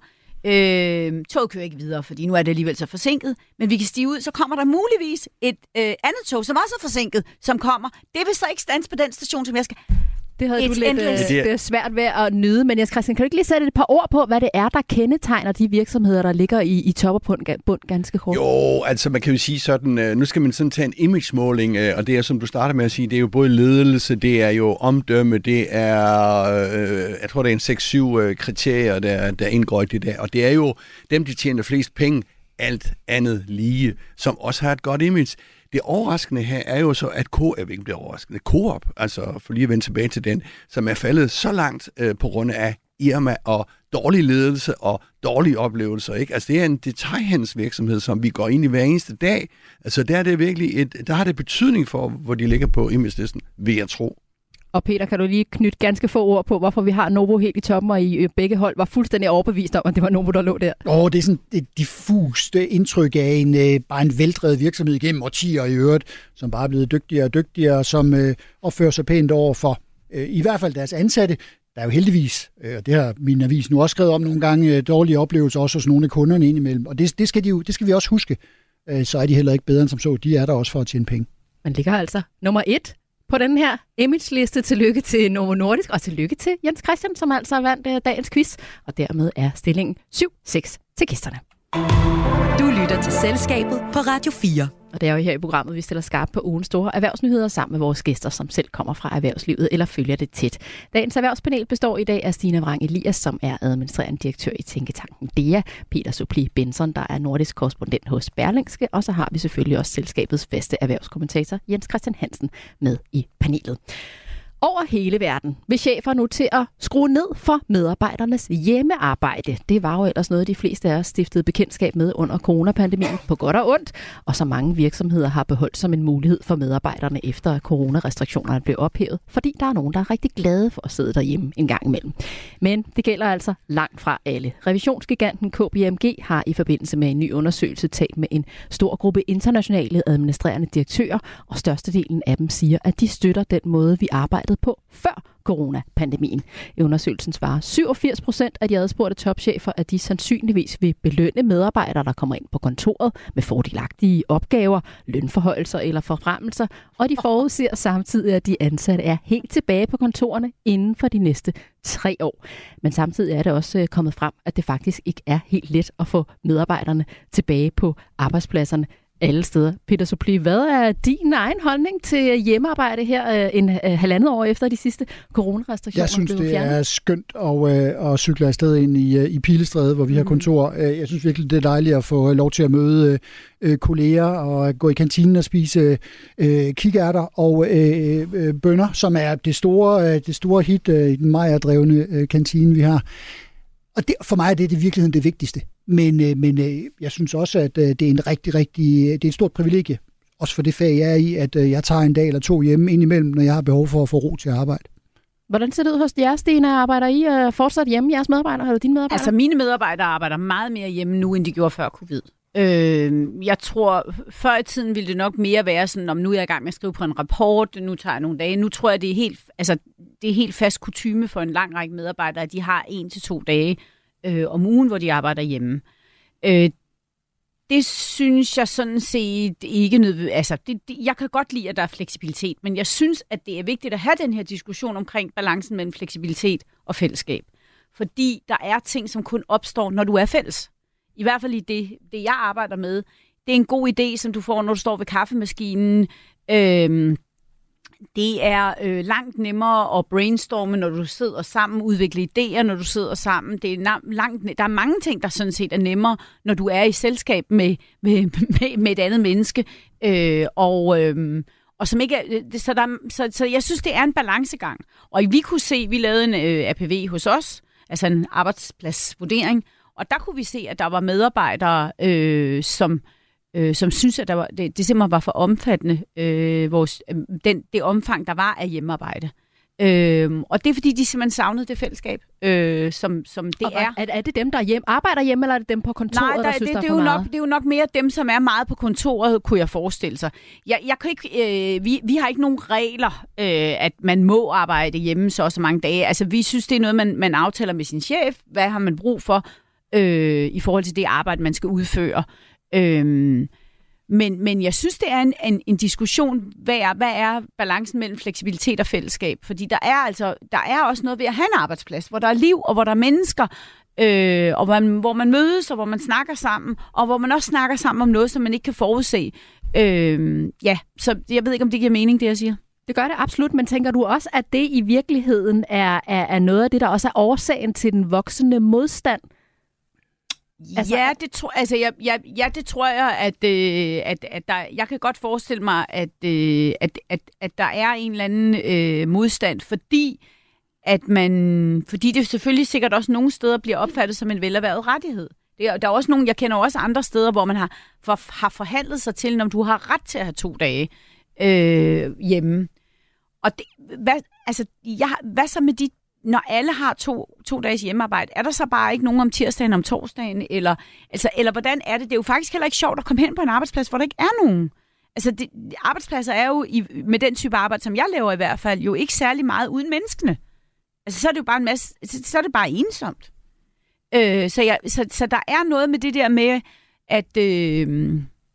Øh, toget kører ikke videre, fordi nu er det alligevel så forsinket. Men vi kan stige ud, så kommer der muligvis et øh, andet tog, som også er forsinket, som kommer. Det vil så ikke stands på den station, som jeg skal... Det havde It's du lidt endless. øh, det er svært ved at nyde, men Jens Christian, kan du ikke lige sætte et par ord på, hvad det er, der kendetegner de virksomheder, der ligger i, i top og bund, bund ganske kort? Jo, altså man kan jo sige sådan, nu skal man sådan tage en image-måling, og det er, som du starter med at sige, det er jo både ledelse, det er jo omdømme, det er, øh, jeg tror, det er en seks syv kriterier, der, der indgår i det der, og det er jo dem, de tjener flest penge, alt andet lige, som også har et godt image. Det overraskende her er jo så, at Coop, jeg ved ikke, det er overraskende, Coop, altså for lige at vende tilbage til den, som er faldet så langt øh, på grund af Irma og dårlig ledelse og dårlige oplevelser, ikke? Altså det er en detailhandelsvirksomhed, som vi går ind i hver eneste dag. Altså der er det virkelig et, der har det betydning for, hvor de ligger på image-listen, vil jeg tro. Og Peter, kan du lige knytte ganske få ord på, hvorfor vi har Novo helt i toppen, og I begge hold var fuldstændig overbevist om, at det var Novo, der lå der? Åh, oh, det er sådan et diffust indtryk af en, øh, bare en veldrevet virksomhed gennem årtier i øvrigt, som bare er blevet dygtigere og dygtigere, som øh, opfører sig pænt over for øh, i hvert fald deres ansatte. Der er jo heldigvis, øh, og det har min avis nu også skrevet om nogle gange, øh, dårlige oplevelser også hos nogle af kunderne indimellem. Og det, det, skal de jo, det skal vi også huske. Øh, så er de heller ikke bedre end som så. De er der også for at tjene penge. Man ligger altså nummer et på den her image-liste. Tillykke til Novo Nordisk, og tillykke til Jens Christian, som altså vandt uh, dagens quiz. Og dermed er stillingen syv seks til gæsterne. Du lytter til Selskabet på Radio fire. Og det er jo her i programmet, vi stiller skarpt på ugens store erhvervsnyheder sammen med vores gæster, som selv kommer fra erhvervslivet eller følger det tæt. Dagens erhvervspanel består i dag af Stina Vrang Elias, som er administrerende direktør i Tænketanken D E A, Peter Supli Benson, der er nordisk korrespondent hos Berlingske, og så har vi selvfølgelig også selskabets faste erhvervskommentator Jens Christian Hansen med i panelet. Over hele verden vil chefer nu til at skrue ned for medarbejdernes hjemmearbejde. Det var jo ellers noget, de fleste af os stiftede bekendtskab med under coronapandemien på godt og ondt, og så mange virksomheder har beholdt som en mulighed for medarbejderne efter at coronarestriktionerne blev ophævet, fordi der er nogen, der er rigtig glade for at sidde derhjemme en gang imellem. Men det gælder altså langt fra alle. Revisionsgiganten K P M G har i forbindelse med en ny undersøgelse talt med en stor gruppe internationale administrerende direktører, og størstedelen af dem siger, at de støtter den måde, vi arbejder på før coronapandemien. I undersøgelsen svarer syvogfirs procent af de adspurgte topchefer, at de sandsynligvis vil belønne medarbejdere, der kommer ind på kontoret med fordelagtige opgaver, lønforhøjelser eller forfremmelser, og de forudser samtidig, at de ansatte er helt tilbage på kontorerne inden for de næste tre år. Men samtidig er det også kommet frem, at det faktisk ikke er helt let at få medarbejderne tilbage på arbejdspladserne alle steder. Peter Supli, hvad er din egen holdning til hjemmearbejde her en halvandet år efter de sidste coronarestriktioner? Jeg synes, det er skønt at, at cykle afsted ind i, i Pilestræde, hvor vi har kontor. Jeg synes virkelig, det er dejligt at få lov til at møde kolleger og gå i kantinen og spise øh, kikærter og øh, bønner, som er det store, det store hit øh, i den Maja-drevne øh, kantine, vi har. Og det, for mig er det i virkeligheden det vigtigste. Men, øh, men øh, jeg synes også, at øh, det er en rigtig, rigtig, det er et stort privilegie, også for det fag, jeg er i, at øh, jeg tager en dag eller to hjemme indimellem, når jeg har behov for at få ro til at arbejde. Hvordan ser det ud hos jer, Stina? Arbejder I uh, fortsat hjemme, jeres medarbejdere, eller dine medarbejdere? Altså, mine medarbejdere arbejder meget mere hjemme nu, end de gjorde før covid. Øh, jeg tror, før i tiden ville det nok mere være sådan, om nu er jeg i gang med at skrive på en rapport, nu tager jeg nogle dage. Nu tror jeg, det er helt, altså, det er helt fast kutyme for en lang række medarbejdere, at de har en til to dage øh, om ugen, hvor de arbejder hjemme. Øh, det synes jeg sådan set ikke nødvendigt. Altså, det, det, jeg kan godt lide, at der er fleksibilitet, men jeg synes, at det er vigtigt at have den her diskussion omkring balancen mellem fleksibilitet og fællesskab. Fordi der er ting, som kun opstår, når du er fælles. I hvert fald i det, det jeg arbejder med. Det er en god idé, som du får, når du står ved kaffemaskinen. Øhm, det er øh, langt nemmere at brainstorme, når du sidder sammen, udvikle idéer, når du sidder sammen. Det er langt, der er mange ting, der sådan set er nemmere, når du er i selskab med, med, med, med et andet menneske. Øh, og... Øh, Og som ikke er, så, der, så, så jeg synes, det er en balancegang. Og vi kunne se, vi lavede en øh, A P V hos os, altså en arbejdspladsvurdering, og der kunne vi se, at der var medarbejdere, øh, som, øh, som synes, at der var, det, det simpelthen var for omfattende, øh, vores, øh, den, det omfang, der var af hjemmearbejde. Øh, og det er, fordi de simpelthen savnede det fællesskab, øh, som, som det og er. er. Er det dem, der er hjem, arbejder hjemme, eller er det dem på kontoret, Nej, der, der synes, det, der er det, for er jo meget? nok, det er jo nok mere dem, som er meget på kontoret, kunne jeg forestille sig. Jeg, jeg kan ikke, øh, vi, vi har ikke nogen regler, øh, at man må arbejde hjemme så og så mange dage. Altså, vi synes, det er noget, man, man aftaler med sin chef. Hvad har man brug for øh, i forhold til det arbejde, man skal udføre? Øh, Men, men jeg synes, det er en, en, en diskussion, hvad er, hvad er balancen mellem fleksibilitet og fællesskab? Fordi der er altså der er også noget ved at have en arbejdsplads, hvor der er liv, og hvor der er mennesker, øh, og hvor man, hvor man mødes, og hvor man snakker sammen, og hvor man også snakker sammen om noget, som man ikke kan forudse. Øh, ja, så jeg ved ikke, om det giver mening, det jeg siger. Det gør det absolut, men tænker du også, at det i virkeligheden er, er, er noget af det, der også er årsagen til den voksende modstand? Altså, ja, det tror, altså, jeg, jeg, ja, det tror jeg, at, øh, at, at der, jeg kan godt forestille mig, at, øh, at, at, at der er en eller anden øh, modstand, fordi, at man, fordi det selvfølgelig sikkert også nogle steder bliver opfattet som en velerhvervet rettighed. Det er, der er også nogle, jeg kender også andre steder, hvor man har, for, har forhandlet sig til, når du har ret til at have to dage øh, hjemme. Og det, hvad, altså, jeg, hvad så med de når alle har to, to dages hjemmearbejde, er der så bare ikke nogen om tirsdagen om torsdagen? Eller, altså, eller hvordan er det? Det er jo faktisk heller ikke sjovt at komme hen på en arbejdsplads, hvor der ikke er nogen. Altså, det, arbejdspladser er jo, i, med den type arbejde, som jeg laver i hvert fald, jo ikke særlig meget uden menneskene. Altså, så er det jo bare en masse, så, så er det bare ensomt. Øh, så, jeg, så, så der er noget med det der med, at øh,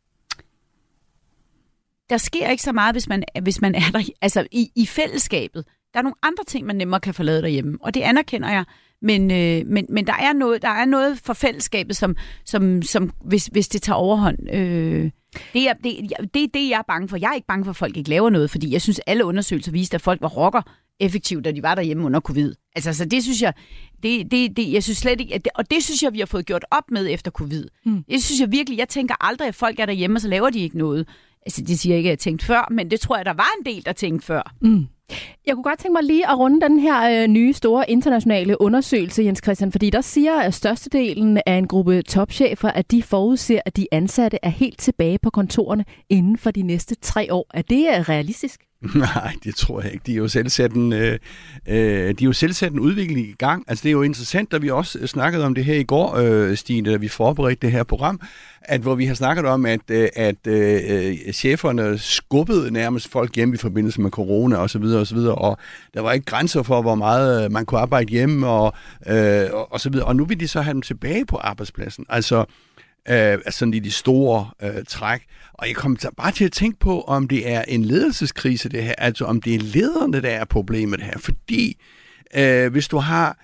der sker ikke så meget, hvis man, hvis man er der, altså i, i fællesskabet. Der er nogle andre ting, man nemmere kan forlade derhjemme, og det anerkender jeg. Men, øh, men, men der er noget, der er noget for fællesskabet, som, som, som hvis, hvis det tager overhånd. Øh, det, er, det, det er det, jeg er bange for. Jeg er ikke bange for, at folk ikke laver noget, fordi jeg synes, alle undersøgelser viste, at folk var rocker effektivt, da de var derhjemme under covid. Altså, så det synes jeg, det, det, det, jeg synes slet ikke, at det, og det synes jeg, vi har fået gjort op med efter covid. Mm. Det synes jeg virkelig, jeg tænker aldrig, at folk er derhjemme, og så laver de ikke noget. Altså, det siger jeg ikke, at jeg tænkte før, men det tror jeg, der var en del, der tænkte før. Mm. Jeg kunne godt tænke mig lige at runde den her øh, nye store internationale undersøgelse, Jens Christian, fordi der siger at størstedelen af en gruppe topchefer, at de forudser, at de ansatte er helt tilbage på kontorerne inden for de næste tre år. Er det realistisk? Nej, det tror jeg ikke. De er jo selv sat en, øh, øh, de er jo selv sat en udvikling i gang. Altså, det er jo interessant, da vi også snakkede om det her i går, øh, Stine, da vi forberedte det her program, at hvor vi har snakket om, at, øh, at øh, cheferne skubbede nærmest folk hjem i forbindelse med corona og så videre og så videre, og der var ikke grænser for, hvor meget man kunne arbejde hjemme og, øh, og, og så videre. Og nu vil de så have dem tilbage på arbejdspladsen. Altså, Øh, sådan i de store øh, træk. Og jeg kommer bare til at tænke på, om det er en ledelseskrise, det her. Altså, om det er lederne, der er problemet her. Fordi øh, hvis du har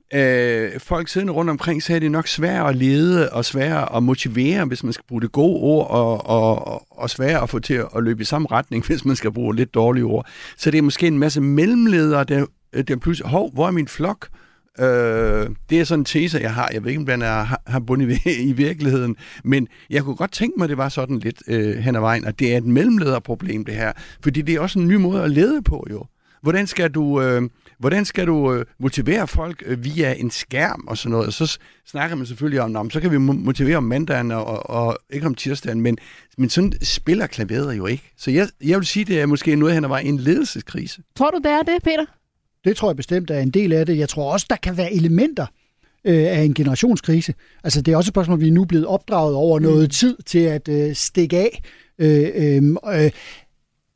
øh, folk siddende rundt omkring, så er det nok sværere at lede og sværere at motivere, hvis man skal bruge det gode ord, og, og, og sværere at få til at løbe i samme retning, hvis man skal bruge lidt dårlige ord. Så det er måske en masse mellemledere, der, der pludselig, hov, hvor er min flok? Øh, det er sådan en tese, jeg har. Jeg ved ikke, om den er, har bundet i, i virkeligheden, men jeg kunne godt tænke mig, at det var sådan lidt øh, hen ad vejen, at det er et mellemlederproblem, det her. Fordi det er også en ny måde at lede på, jo. Hvordan skal du, øh, hvordan skal du øh, motivere folk øh, via en skærm og sådan noget? Og så snakker man selvfølgelig om, om så kan vi motivere om mandagen og, og, og ikke om tirsdagen, men, men sådan spiller klaveret jo ikke. Så jeg, jeg vil sige, det er måske noget hen ad vejen en ledelseskrise. Tror du, det er det, Peter? Det tror jeg bestemt er en del af det. Jeg tror også, der kan være elementer øh, af en generationskrise. Altså, det er også et spørgsmål, vi er nu blevet opdraget over noget tid til at øh, stikke af. Øh, øh, øh,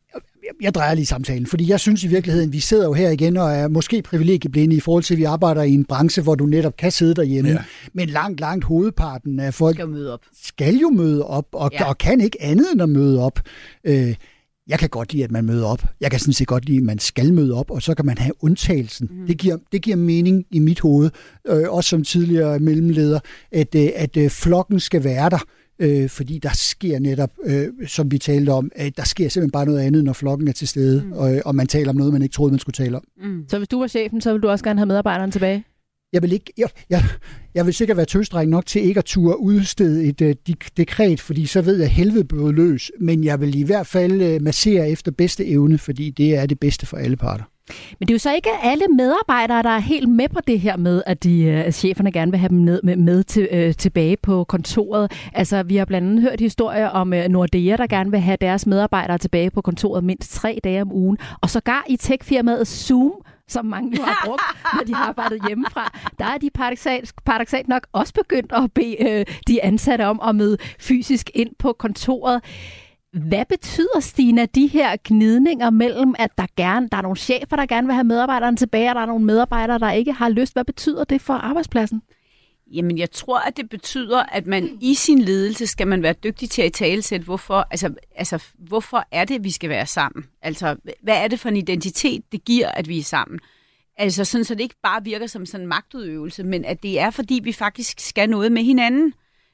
jeg drejer lige samtalen, fordi jeg synes i virkeligheden, vi sidder jo her igen og er måske privilegieblinde i forhold til, at vi arbejder i en branche, hvor du netop kan sidde derhjemme. Ja. Men langt, langt hovedparten af folk skal, møde op. skal jo møde op, og, ja. og kan ikke andet end at møde op. Øh, jeg kan godt lide, at man møder op. Jeg kan sådan set godt lide, at man skal møde op, og så kan man have undtagelsen. Mm. Det, giver, det giver mening i mit hoved, øh, også som tidligere mellemleder, at, øh, at øh, flokken skal være der. Øh, fordi der sker netop, øh, som vi talte om, at der sker simpelthen bare noget andet, når flokken er til stede, mm. og, og man taler om noget, man ikke troede, man skulle tale om. Mm. Så hvis du var chefen, så ville du også gerne have medarbejderen tilbage? Jeg vil ikke, jeg, jeg, jeg vil sikkert være tøsdreng nok til ikke at turde udstede et uh, dekret, fordi så ved jeg helvede bøde løs, men jeg vil i hvert fald uh, massere efter bedste evne, fordi det er det bedste for alle parter. Men det er jo så ikke alle medarbejdere, der er helt med på det her med, at de at cheferne gerne vil have dem ned, med, med til, øh, tilbage på kontoret. Altså, vi har blandt andet hørt historier om øh, Nordea, der gerne vil have deres medarbejdere tilbage på kontoret mindst tre dage om ugen. Og sågar i techfirmaet Zoom, som mange jo har brugt, når de har arbejdet hjemmefra, der er de paradoksalt, paradoksalt nok også begyndt at bede øh, de ansatte om at møde fysisk ind på kontoret. Hvad betyder, Stina, de her gnidninger mellem, at der, gerne, der er nogle chefer, der gerne vil have medarbejderne tilbage, og der er nogle medarbejdere, der ikke har lyst? Hvad betyder det for arbejdspladsen? Jamen, jeg tror, at det betyder, at man i sin ledelse skal man være dygtig til at italesætte, hvorfor, altså, altså, hvorfor er det, vi skal være sammen? Altså, hvad er det for en identitet, det giver, at vi er sammen? Altså, sådan, så det ikke bare virker som sådan en magtudøvelse, men at det er, fordi vi faktisk skal noget med hinanden.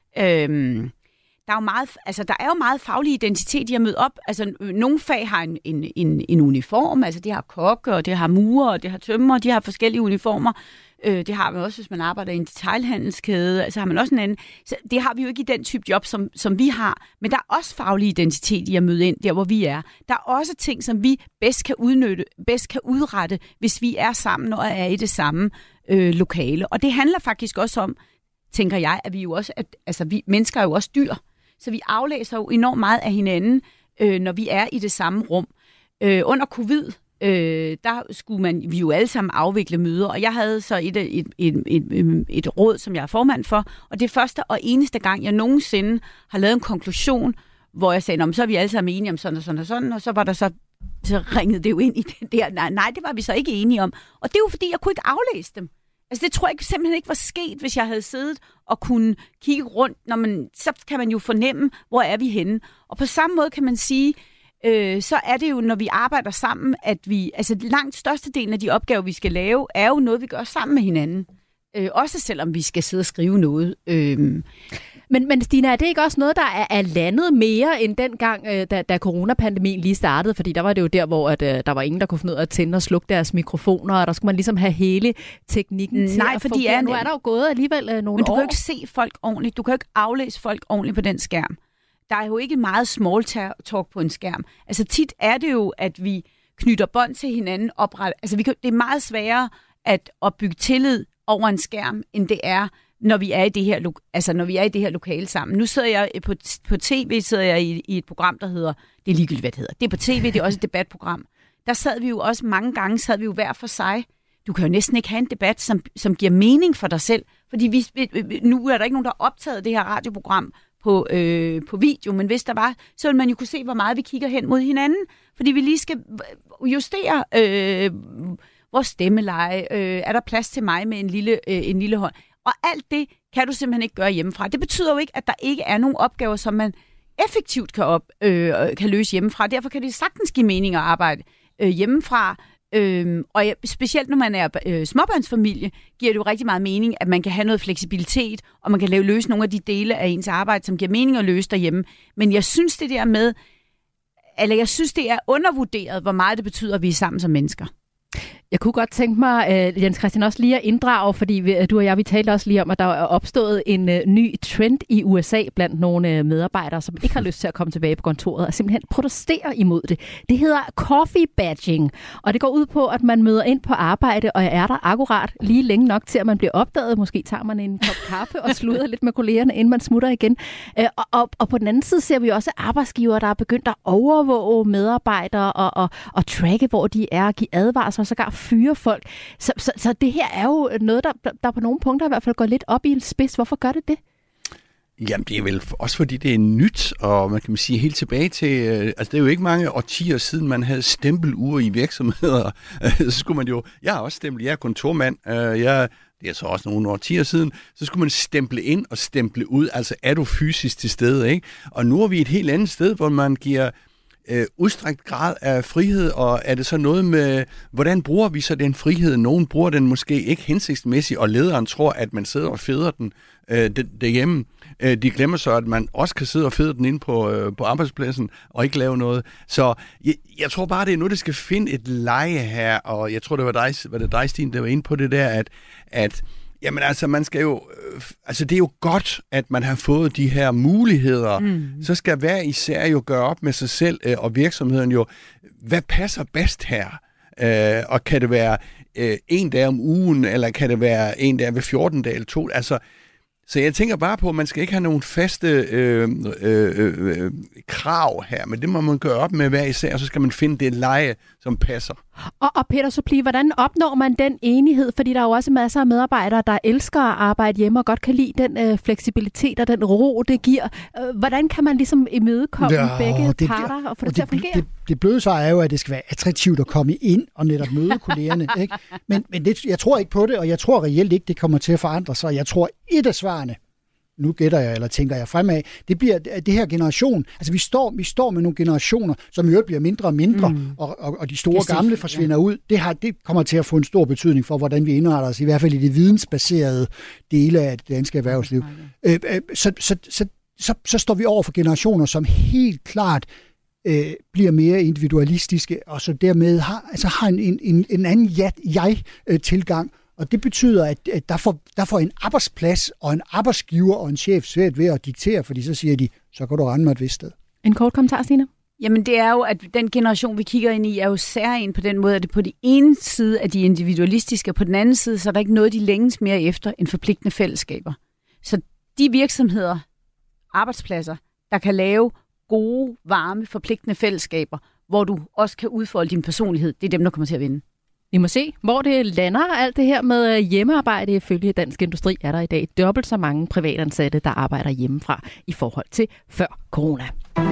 Øhm, Der er, jo meget, altså, der er jo meget faglig identitet i at møde op. Altså, nogle fag har en, en, en, en uniform, altså de har kokke, og det har murer, og det har tømrer, de har forskellige uniformer. Øh, det har man også, hvis man arbejder i en detailhandelskæde, altså har man også en anden. Så det har vi jo ikke i den type job, som, som vi har, men der er også faglig identitet i at møde ind der, hvor vi er. Der er også ting, som vi bedst kan udnytte, bedst kan udrette, hvis vi er sammen og er i det samme øh, lokale. Og det handler faktisk også om, tænker jeg, at vi jo også, at, altså vi mennesker er jo også dyr. Så vi aflæser jo enormt meget af hinanden, øh, når vi er i det samme rum. Øh, under covid, øh, der skulle man, vi jo alle sammen afvikle møder, og jeg havde så et, et, et, et, et råd, som jeg er formand for, og det første og eneste gang, jeg nogensinde har lavet en konklusion, hvor jeg sagde, så er vi alle sammen enige om sådan og sådan og sådan, og så var der så, så ringede det jo ind i det der. Nej, nej, det var vi så ikke enige om. Og det er jo fordi, jeg kunne ikke aflæse dem. Altså det tror jeg simpelthen ikke var sket, hvis jeg havde siddet og kunne kigge rundt. Når man, så kan man jo fornemme, hvor er vi henne. Og på samme måde kan man sige, øh, så er det jo, når vi arbejder sammen, at vi, altså langt størstedelen af de opgaver, vi skal lave, er jo noget, vi gør sammen med hinanden. Øh, også selvom vi skal sidde og skrive noget. Øh, Men, men Stina, er det ikke også noget, der er, er landet mere end dengang, øh, da, da coronapandemien lige startede? Fordi der var det jo der, hvor at, øh, der var ingen, der kunne finde ud af at tænde og slukke deres mikrofoner, og der skulle man ligesom have hele teknikken til Nej, at fordi er, nu er der jo gået alligevel øh, nogle år. Men du år. kan jo ikke se folk ordentligt. Du kan jo ikke aflæse folk ordentligt på den skærm. Der er jo ikke meget small talk på en skærm. Altså tit er det jo, at vi knytter bånd til hinanden. Opret. Altså vi kan, det er meget sværere at opbygge tillid over en skærm, end det er, når vi er i det her, altså når vi er i det her lokale sammen. Nu sidder jeg på, på tv, sidder jeg i, i et program, der hedder, det er ligegyldigt, hvad det hedder. Det er på tv, det er også et debatprogram. Der sad vi jo også mange gange, sad vi jo hver for sig. Du kan jo næsten ikke have en debat, som, som giver mening for dig selv. Fordi vi, nu er der ikke nogen, der har optaget det her radioprogram på, øh, på video, men hvis der var, så ville man jo kunne se, hvor meget vi kigger hen mod hinanden. Fordi vi lige skal justere øh, vores stemmeleje. Øh, er der plads til mig med en lille, øh, en lille hånd? Og alt det kan du simpelthen ikke gøre hjemmefra. Det betyder jo ikke, at der ikke er nogen opgaver, som man effektivt kan, op, øh, kan løse hjemmefra. Derfor kan det sagtens give mening at arbejde øh, hjemmefra. Øh, og specielt når man er øh, småbørnsfamilie, giver det jo rigtig meget mening, at man kan have noget fleksibilitet, og man kan lave, løse nogle af de dele af ens arbejde, som giver mening at løse derhjemme. Men jeg synes det der med, eller jeg synes det er undervurderet, hvor meget det betyder, at vi er sammen som mennesker. Jeg kunne godt tænke mig, uh, Jens Christian, også lige at inddrage, fordi vi, du og jeg, vi talte også lige om, at der er opstået en uh, ny trend i U S A blandt nogle uh, medarbejdere, som ikke har lyst til at komme tilbage på kontoret, og simpelthen protestere imod det. Det hedder coffee badging, og det går ud på, at man møder ind på arbejde, og er der akkurat lige længe nok til, at man bliver opdaget. Måske tager man en kop kaffe og sluder lidt med kollegerne, inden man smutter igen. Uh, og, og, og på den anden side ser vi også arbejdsgivere, der er begyndt at overvåge medarbejdere og, og, og tracke, hvor de er, give advarsler og sågar fyre folk. Så, så, så det her er jo noget, der, der på nogle punkter i hvert fald går lidt op i en spids. Hvorfor gør det det? Jamen, det er vel også fordi, det er nyt, og man kan sige helt tilbage til, øh, altså det er jo ikke mange årtier siden, man havde stempelure i virksomheder. Så skulle man jo, jeg har også stemplet, jeg er kontormand, øh, jeg, det er så også nogle årtier siden, så skulle man stemple ind og stemple ud, altså er du fysisk til stede, ikke? Og nu er vi et helt andet sted, hvor man giver øh, udstrækt grad af frihed, og er det så noget med, hvordan bruger vi så den frihed? Nogen bruger den måske ikke hensigtsmæssigt, og lederen tror, at man sidder og feder den øh, derhjemme. Øh, de glemmer så, at man også kan sidde og fede den ind på, øh, på arbejdspladsen, og ikke lave noget. Så jeg, jeg tror bare, det er nu, det skal finde et leje her, og jeg tror, det var dig, var det dig, Stine, der var inde på det der, at, at jamen altså, man skal jo, øh, altså det er jo godt, at man har fået de her muligheder. Mm. Så skal hver især jo gøre op med sig selv øh, og virksomheden jo, hvad passer bedst her? Øh, og kan det være øh, en dag om ugen, eller kan det være en dag ved fjorten dage eller to? Altså, så jeg tænker bare på, at man skal ikke have nogen faste øh, øh, øh, krav her, men det må man gøre op med hver især, og så skal man finde det leje, som passer. Og, og Peter Suppli, hvordan opnår man den enighed? Fordi der er jo også masser af medarbejdere, der elsker at arbejde hjemme og godt kan lide den øh, fleksibilitet og den ro, det giver. Øh, hvordan kan man ligesom imødekomme ja, begge det, parter og få det, det til at fungere? Det, det bløde svar er jo, at det skal være attraktivt at komme ind og netop møde kollegerne. Ikke? Men, men det, jeg tror ikke på det, og jeg tror reelt ikke, det kommer til at forandre sig. Jeg tror, et af svarene, nu gætter jeg, eller tænker jeg fremad, det bliver det her generation. Altså, vi står, vi står med nogle generationer, som i øvrigt bliver mindre og mindre, mm. og, og, og de store gamle forsvinder ja. ud. Det, har, det kommer til at få en stor betydning for, hvordan vi indretter os, i hvert fald i det vidensbaserede dele af det danske erhvervsliv. Øh, øh, så, så, så, så, så står vi over for generationer, som helt klart øh, bliver mere individualistiske, og så dermed har, altså har en, en, en anden jeg-tilgang. Og det betyder, at, at der, får, der får en arbejdsplads og en arbejdsgiver og en chef svært ved at diktere, fordi så siger de, så kan du rende mig et vist sted. En kort kommentar, Stine? Jamen det er jo, at den generation, vi kigger ind i, er jo særlig på den måde, at det på den ene side er de individualistiske, og på den anden side, så er der ikke noget, de længes mere efter end forpligtende fællesskaber. Så de virksomheder, arbejdspladser, der kan lave gode, varme, forpligtende fællesskaber, hvor du også kan udfolde din personlighed, det er dem, der kommer til at vinde. Vi må se, hvor det lander. Alt det her med hjemmearbejde. Ifølge Dansk Industri er der i dag dobbelt så mange privatansatte, der arbejder hjemmefra i forhold til før corona.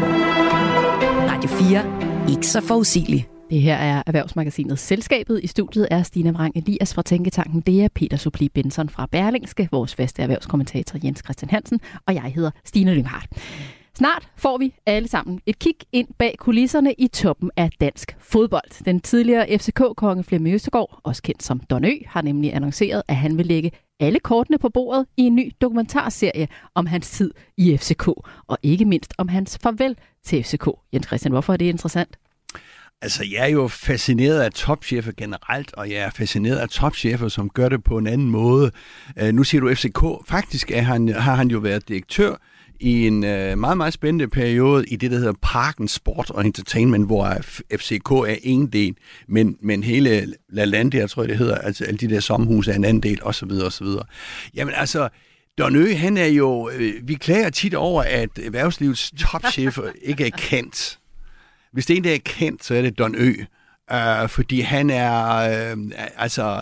Radio fire. Ikke så forudsigeligt. Det her er Erhvervsmagasinet Selskabet. I studiet er Stine Vrang Elias fra Tænketanken. Det er Peter Suppli Benson fra Berlingske, vores faste erhvervskommentator Jens Christian Hansen, og jeg hedder Stine Lynghardt. Snart får vi alle sammen et kig ind bag kulisserne i toppen af dansk fodbold. Den tidligere F C K-konge Flemming Østergaard, også kendt som Don Ø, har nemlig annonceret, at han vil lægge alle kortene på bordet i en ny dokumentarserie om hans tid i F C K, og ikke mindst om hans farvel til F C K. Jens Christian, hvorfor er det interessant? Altså, jeg er jo fascineret af topchefer generelt, og jeg er fascineret af topchefer, som gør det på en anden måde. Uh, nu siger du F C K. Faktisk er han, har han jo været direktør i en uh, meget, meget spændende periode i det, der hedder Parken Sport og Entertainment, hvor F C K er en del, men, men hele LaLandia, jeg tror det hedder, altså alle de der sommerhuse er en anden del, osv. osv. Jamen altså, Don Ø, han er jo, øh, vi klager tit over, at erhvervslivets topchefer ikke er kendt. Hvis det er en, der er kendt, så er det Don Ø, øh, fordi han er, øh, altså,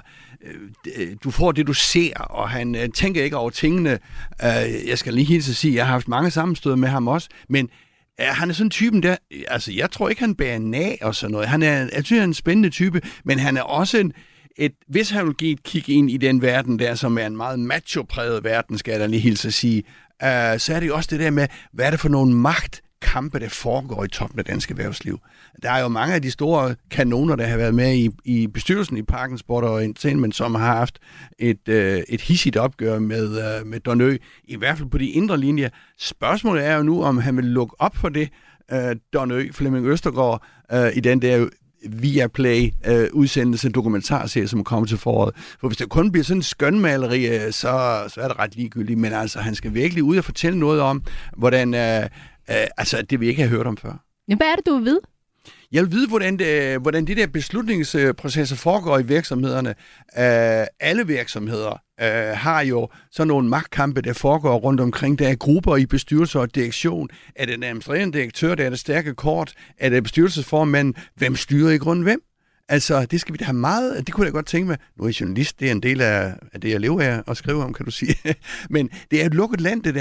øh, du får det, du ser, og han øh, tænker ikke over tingene. Øh, jeg skal lige hilse at sige, jeg har haft mange sammenstød med ham også, men øh, han er sådan en typen der, altså jeg tror ikke, han bærer nag og sådan noget. Han er, jeg synes, han er en spændende type, men han er også en, et, hvis han vil give et kig ind i den verden der, som er en meget macho-præget verden, skal jeg da lige hilse at sige, øh, så er det jo også det der med, hvad er det for nogle magt, kampe, der foregår i toppen af dansk erhvervsliv. Der er jo mange af de store kanoner, der har været med i, i bestyrelsen i Parken Sport og Entertainment, som har haft et, øh, et hissigt opgør med, øh, med Don Ø, i hvert fald på de indre linjer. Spørgsmålet er jo nu, om han vil lukke op for det, øh, Don Ø, Flemming Østergaard, øh, i den der Viaplay øh, udsendelse, dokumentarserie, som kommer til foråret. For hvis det kun bliver sådan en skønmaleri, øh, så, så er det ret ligegyldigt. Men altså, han skal virkelig ud og fortælle noget om, hvordan øh, Uh, altså, det vi ikke har hørt om før. Men hvad er det, du vil vide? Jeg vil vide, hvordan, det, hvordan de der beslutningsprocesser foregår i virksomhederne. Uh, alle virksomheder uh, har jo sådan nogle magtkampe, der foregår rundt omkring. Der er grupper i bestyrelse og direktion. Er det en administrerende direktør, der er det stærke kort? Er det bestyrelsesformand? Hvem styrer i grunden hvem? Altså, det skal vi da have meget. Det kunne jeg godt tænke mig. Nu er jeg journalist, det er en del af, af det, jeg lever af at skrive om, kan du sige. Men det er et lukket land, det der.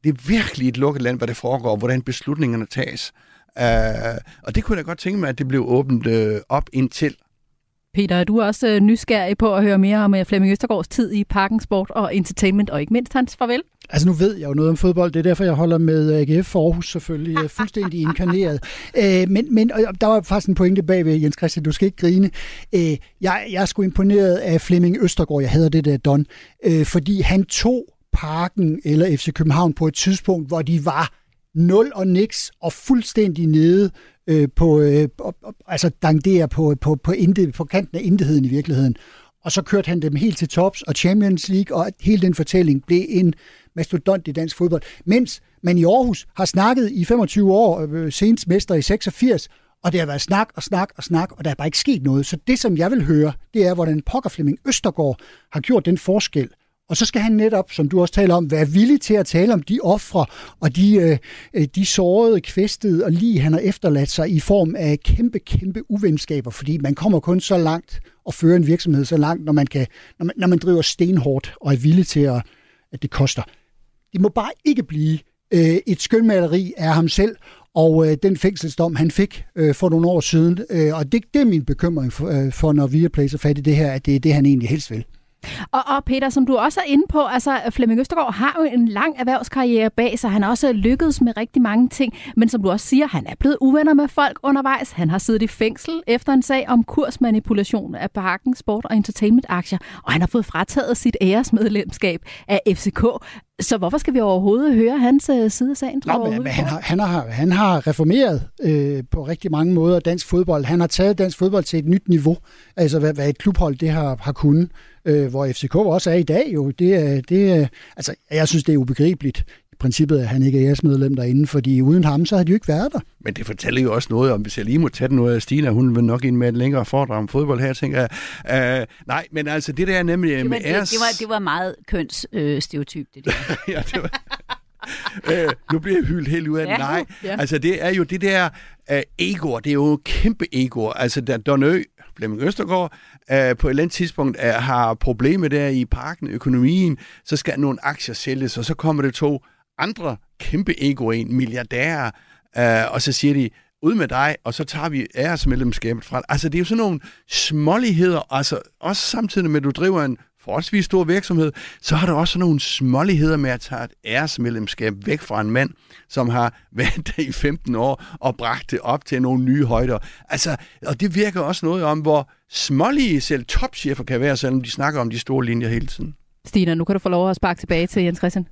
det er virkelig et lukket land, hvad det foregår, hvordan beslutningerne tages. Uh, og det kunne jeg godt tænke mig, at det blev åbent uh, op indtil. Peter, er du også øh, nysgerrig på at høre mere om øh, Flemming Østergaards tid i Parken Sport og Entertainment, og ikke mindst hans farvel? Altså nu ved jeg jo noget om fodbold, det er derfor, jeg holder med A G F for Aarhus selvfølgelig, fuldstændig inkarneret. Øh, men, men der var faktisk en pointe bagved, Jens Christian, du skal ikke grine. Øh, jeg, jeg er sgu imponeret af Flemming Østergaard, jeg hedder det der Don, øh, fordi han tog Parken eller F C København på et tidspunkt, hvor de var nul og niks og fuldstændig nede øh, på, øh, altså dangere på, på, på, intet, på kanten af intetheden i virkeligheden. Og så kørte han dem helt til tops, og Champions League, og hele den fortælling blev en mastodont i dansk fodbold. Mens man i Aarhus har snakket i femogtyve år, øh, senest mester i seksogfirs, og det har været snak og snak og snak, og der er bare ikke sket noget. Så det, som jeg vil høre, det er, hvordan pokker Flemming Østergaard har gjort den forskel. Og så skal han netop, som du også taler om, være villig til at tale om de ofre og de, øh, de sårede, kvæstede og lige han har efterladt sig i form af kæmpe, kæmpe uvenskaber, fordi man kommer kun så langt og fører en virksomhed så langt, når man, kan, når man, når man driver stenhårdt og er villig til, at, at det koster. Det må bare ikke blive øh, et skønmaleri af ham selv og øh, den fængselsdom, han fik øh, for nogle år siden. Øh, og det, det er min bekymring for, øh, for når Viaplay så fat i det her, at det er det, han egentlig helst vil. Og, og Peter, som du også er inde på, altså Flemming Østergaard har jo en lang erhvervskarriere bag sig. Han har også lykkedes med rigtig mange ting, men som du også siger, han er blevet uvenner med folk undervejs. Han har siddet i fængsel efter en sag om kursmanipulation af Parken Sport og Entertainment-aktier, og han har fået frataget sit æresmedlemskab af F C K. Så hvorfor skal vi overhovedet høre hans uh, side af sagen? Nå, men, men han, har, han, har, han har reformeret øh, på rigtig mange måder dansk fodbold. Han har taget dansk fodbold til et nyt niveau, altså hvad, hvad et klubhold det har, har kunnet, øh, hvor F C K også er i dag. Jo, det, det, altså, jeg synes, det er ubegribeligt i princippet, at han ikke er æresmedlem derinde, fordi uden ham, så havde de jo ikke været der. Men det fortæller jo også noget om, hvis jeg lige må tage noget af Stina, hun vil nok ind med et længere foredrag om fodbold her, tænker jeg. Uh, nej, men altså det der er nemlig det var, med æres... det, det, var, det var meget kønsstereotyp, øh, det der. ja, det var... uh, nu bliver jeg hyldt helt ud af ja, nej. Ja. Altså det er jo det der uh, egoer, det er jo kæmpe egoer. Altså der Donø, Flemming Østergaard, uh, på et eller andet tidspunkt uh, har problemer der i Parken, økonomien, så skal nogle aktier sælges, og så kommer det to andre kæmpe egoer ind, milliardærer, uh, og så siger de, ud med dig, og så tager vi æresmedlemskabet fra. Altså det er jo sådan nogle småligheder, altså også samtidig med, at du driver en forholdsvis stor virksomhed, så har du også nogle småligheder med at tage et æresmedlemskab væk fra en mand, som har været der i femten år og bragt det op til nogle nye højder. Altså, og det virker også noget om, hvor smålige selv topchefer kan være, selvom de snakker om de store linjer hele tiden. Stina, nu kan du få lov at sparke tilbage til Jens Christian.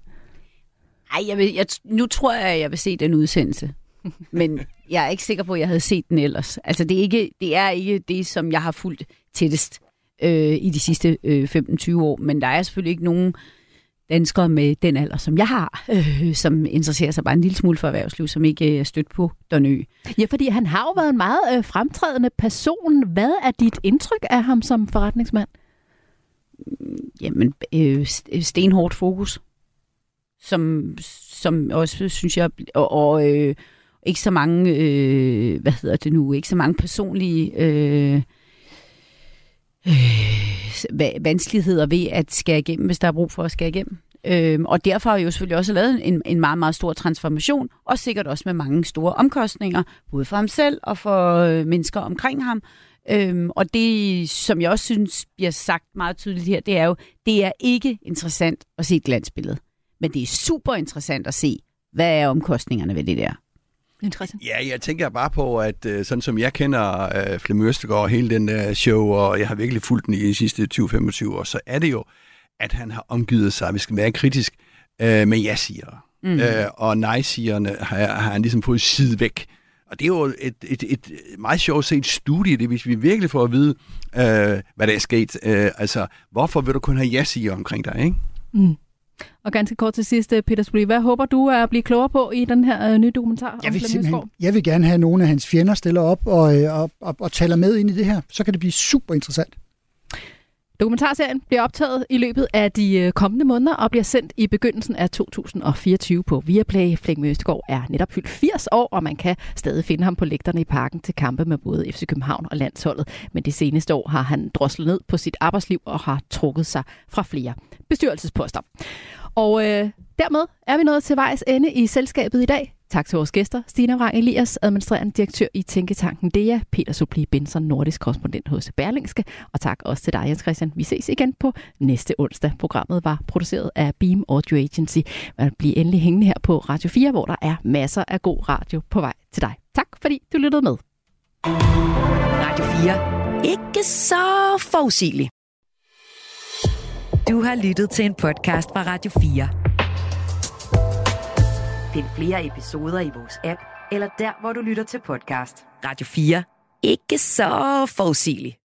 Ej, jeg vil, jeg, nu tror jeg, at jeg vil se den udsendelse. Men jeg er ikke sikker på, at jeg havde set den ellers. Altså, det er ikke det, er ikke det som jeg har fulgt tættest øh, i de sidste øh, femten til tyve år. Men der er selvfølgelig ikke nogen danskere med den alder, som jeg har, øh, som interesserer sig bare en lille smule for erhvervsliv, som ikke er stødt på Donø. Ja, fordi han har jo været en meget øh, fremtrædende person. Hvad er dit indtryk af ham som forretningsmand? Jamen, øh, stenhårdt fokus. Som, som også, synes jeg, og, og øh, ikke så mange, øh, hvad hedder det nu, ikke så mange personlige øh, øh, vanskeligheder ved at skære igennem, hvis der er brug for at skære igennem. Øh, og derfor har jeg jo selvfølgelig også lavet en, en meget, meget stor transformation, og sikkert også med mange store omkostninger, både for ham selv og for øh, mennesker omkring ham. Øhm, og det, som jeg også synes bliver sagt meget tydeligt her, det er jo, det er ikke interessant at se et glansbillede. Men det er super interessant at se, hvad er omkostningerne ved det der. Interessant. Ja, jeg tænker bare på, at sådan som jeg kender uh, Flemming Østergaard og hele den uh, show, og jeg har virkelig fulgt den i de sidste tyve til femogtyve år, så er det jo, at han har omgivet sig, vi skal være kritisk, uh, med ja-sigere. Mm. Uh, og nej-sigerne har, har han ligesom fået side væk. Og det er jo et, et, et meget sjovt set studie, det hvis vi virkelig får at vide, uh, hvad der er sket. Uh, altså, hvorfor vil du kun have ja-sigere omkring dig, ikke? Mm. Og ganske kort til sidst, Peter Spry, hvad håber du at blive klogere på i den her øh, nye dokumentar? Jeg vil, simpelthen, jeg vil gerne have nogle af hans fjender stiller op og, og, og, og taler med ind i det her. Så kan det blive super interessant. Dokumentarserien bliver optaget i løbet af de kommende måneder og bliver sendt i begyndelsen af to tusind og fireogtyve på Viaplay. Flemming Østergaard er netop fyldt firs år, og man kan stadig finde ham på lægterne i Parken til kampe med både F C København og landsholdet. Men det seneste år har han droslet ned på sit arbejdsliv og har trukket sig fra flere bestyrelsesposter. Og øh, dermed er vi nået til vejs ende i selskabet i dag. Tak til vores gæster, Stina Vrang Elias, administrerende direktør i Tænketanken D E A, Peter Supli Benson, nordisk korrespondent hos Berlingske, og tak også til dig, Jens Christian. Vi ses igen på næste onsdag. Programmet var produceret af Beam Audio Agency. Man bliver endelig hængende her på Radio fire, hvor der er masser af god radio på vej til dig. Tak fordi du lyttede med. Radio fire. Ikke så forudsigeligt. Du har lyttet til en podcast fra Radio fire. Find flere episoder i vores app, eller der, hvor du lytter til podcast. Radio fire. Ikke så forudsigeligt.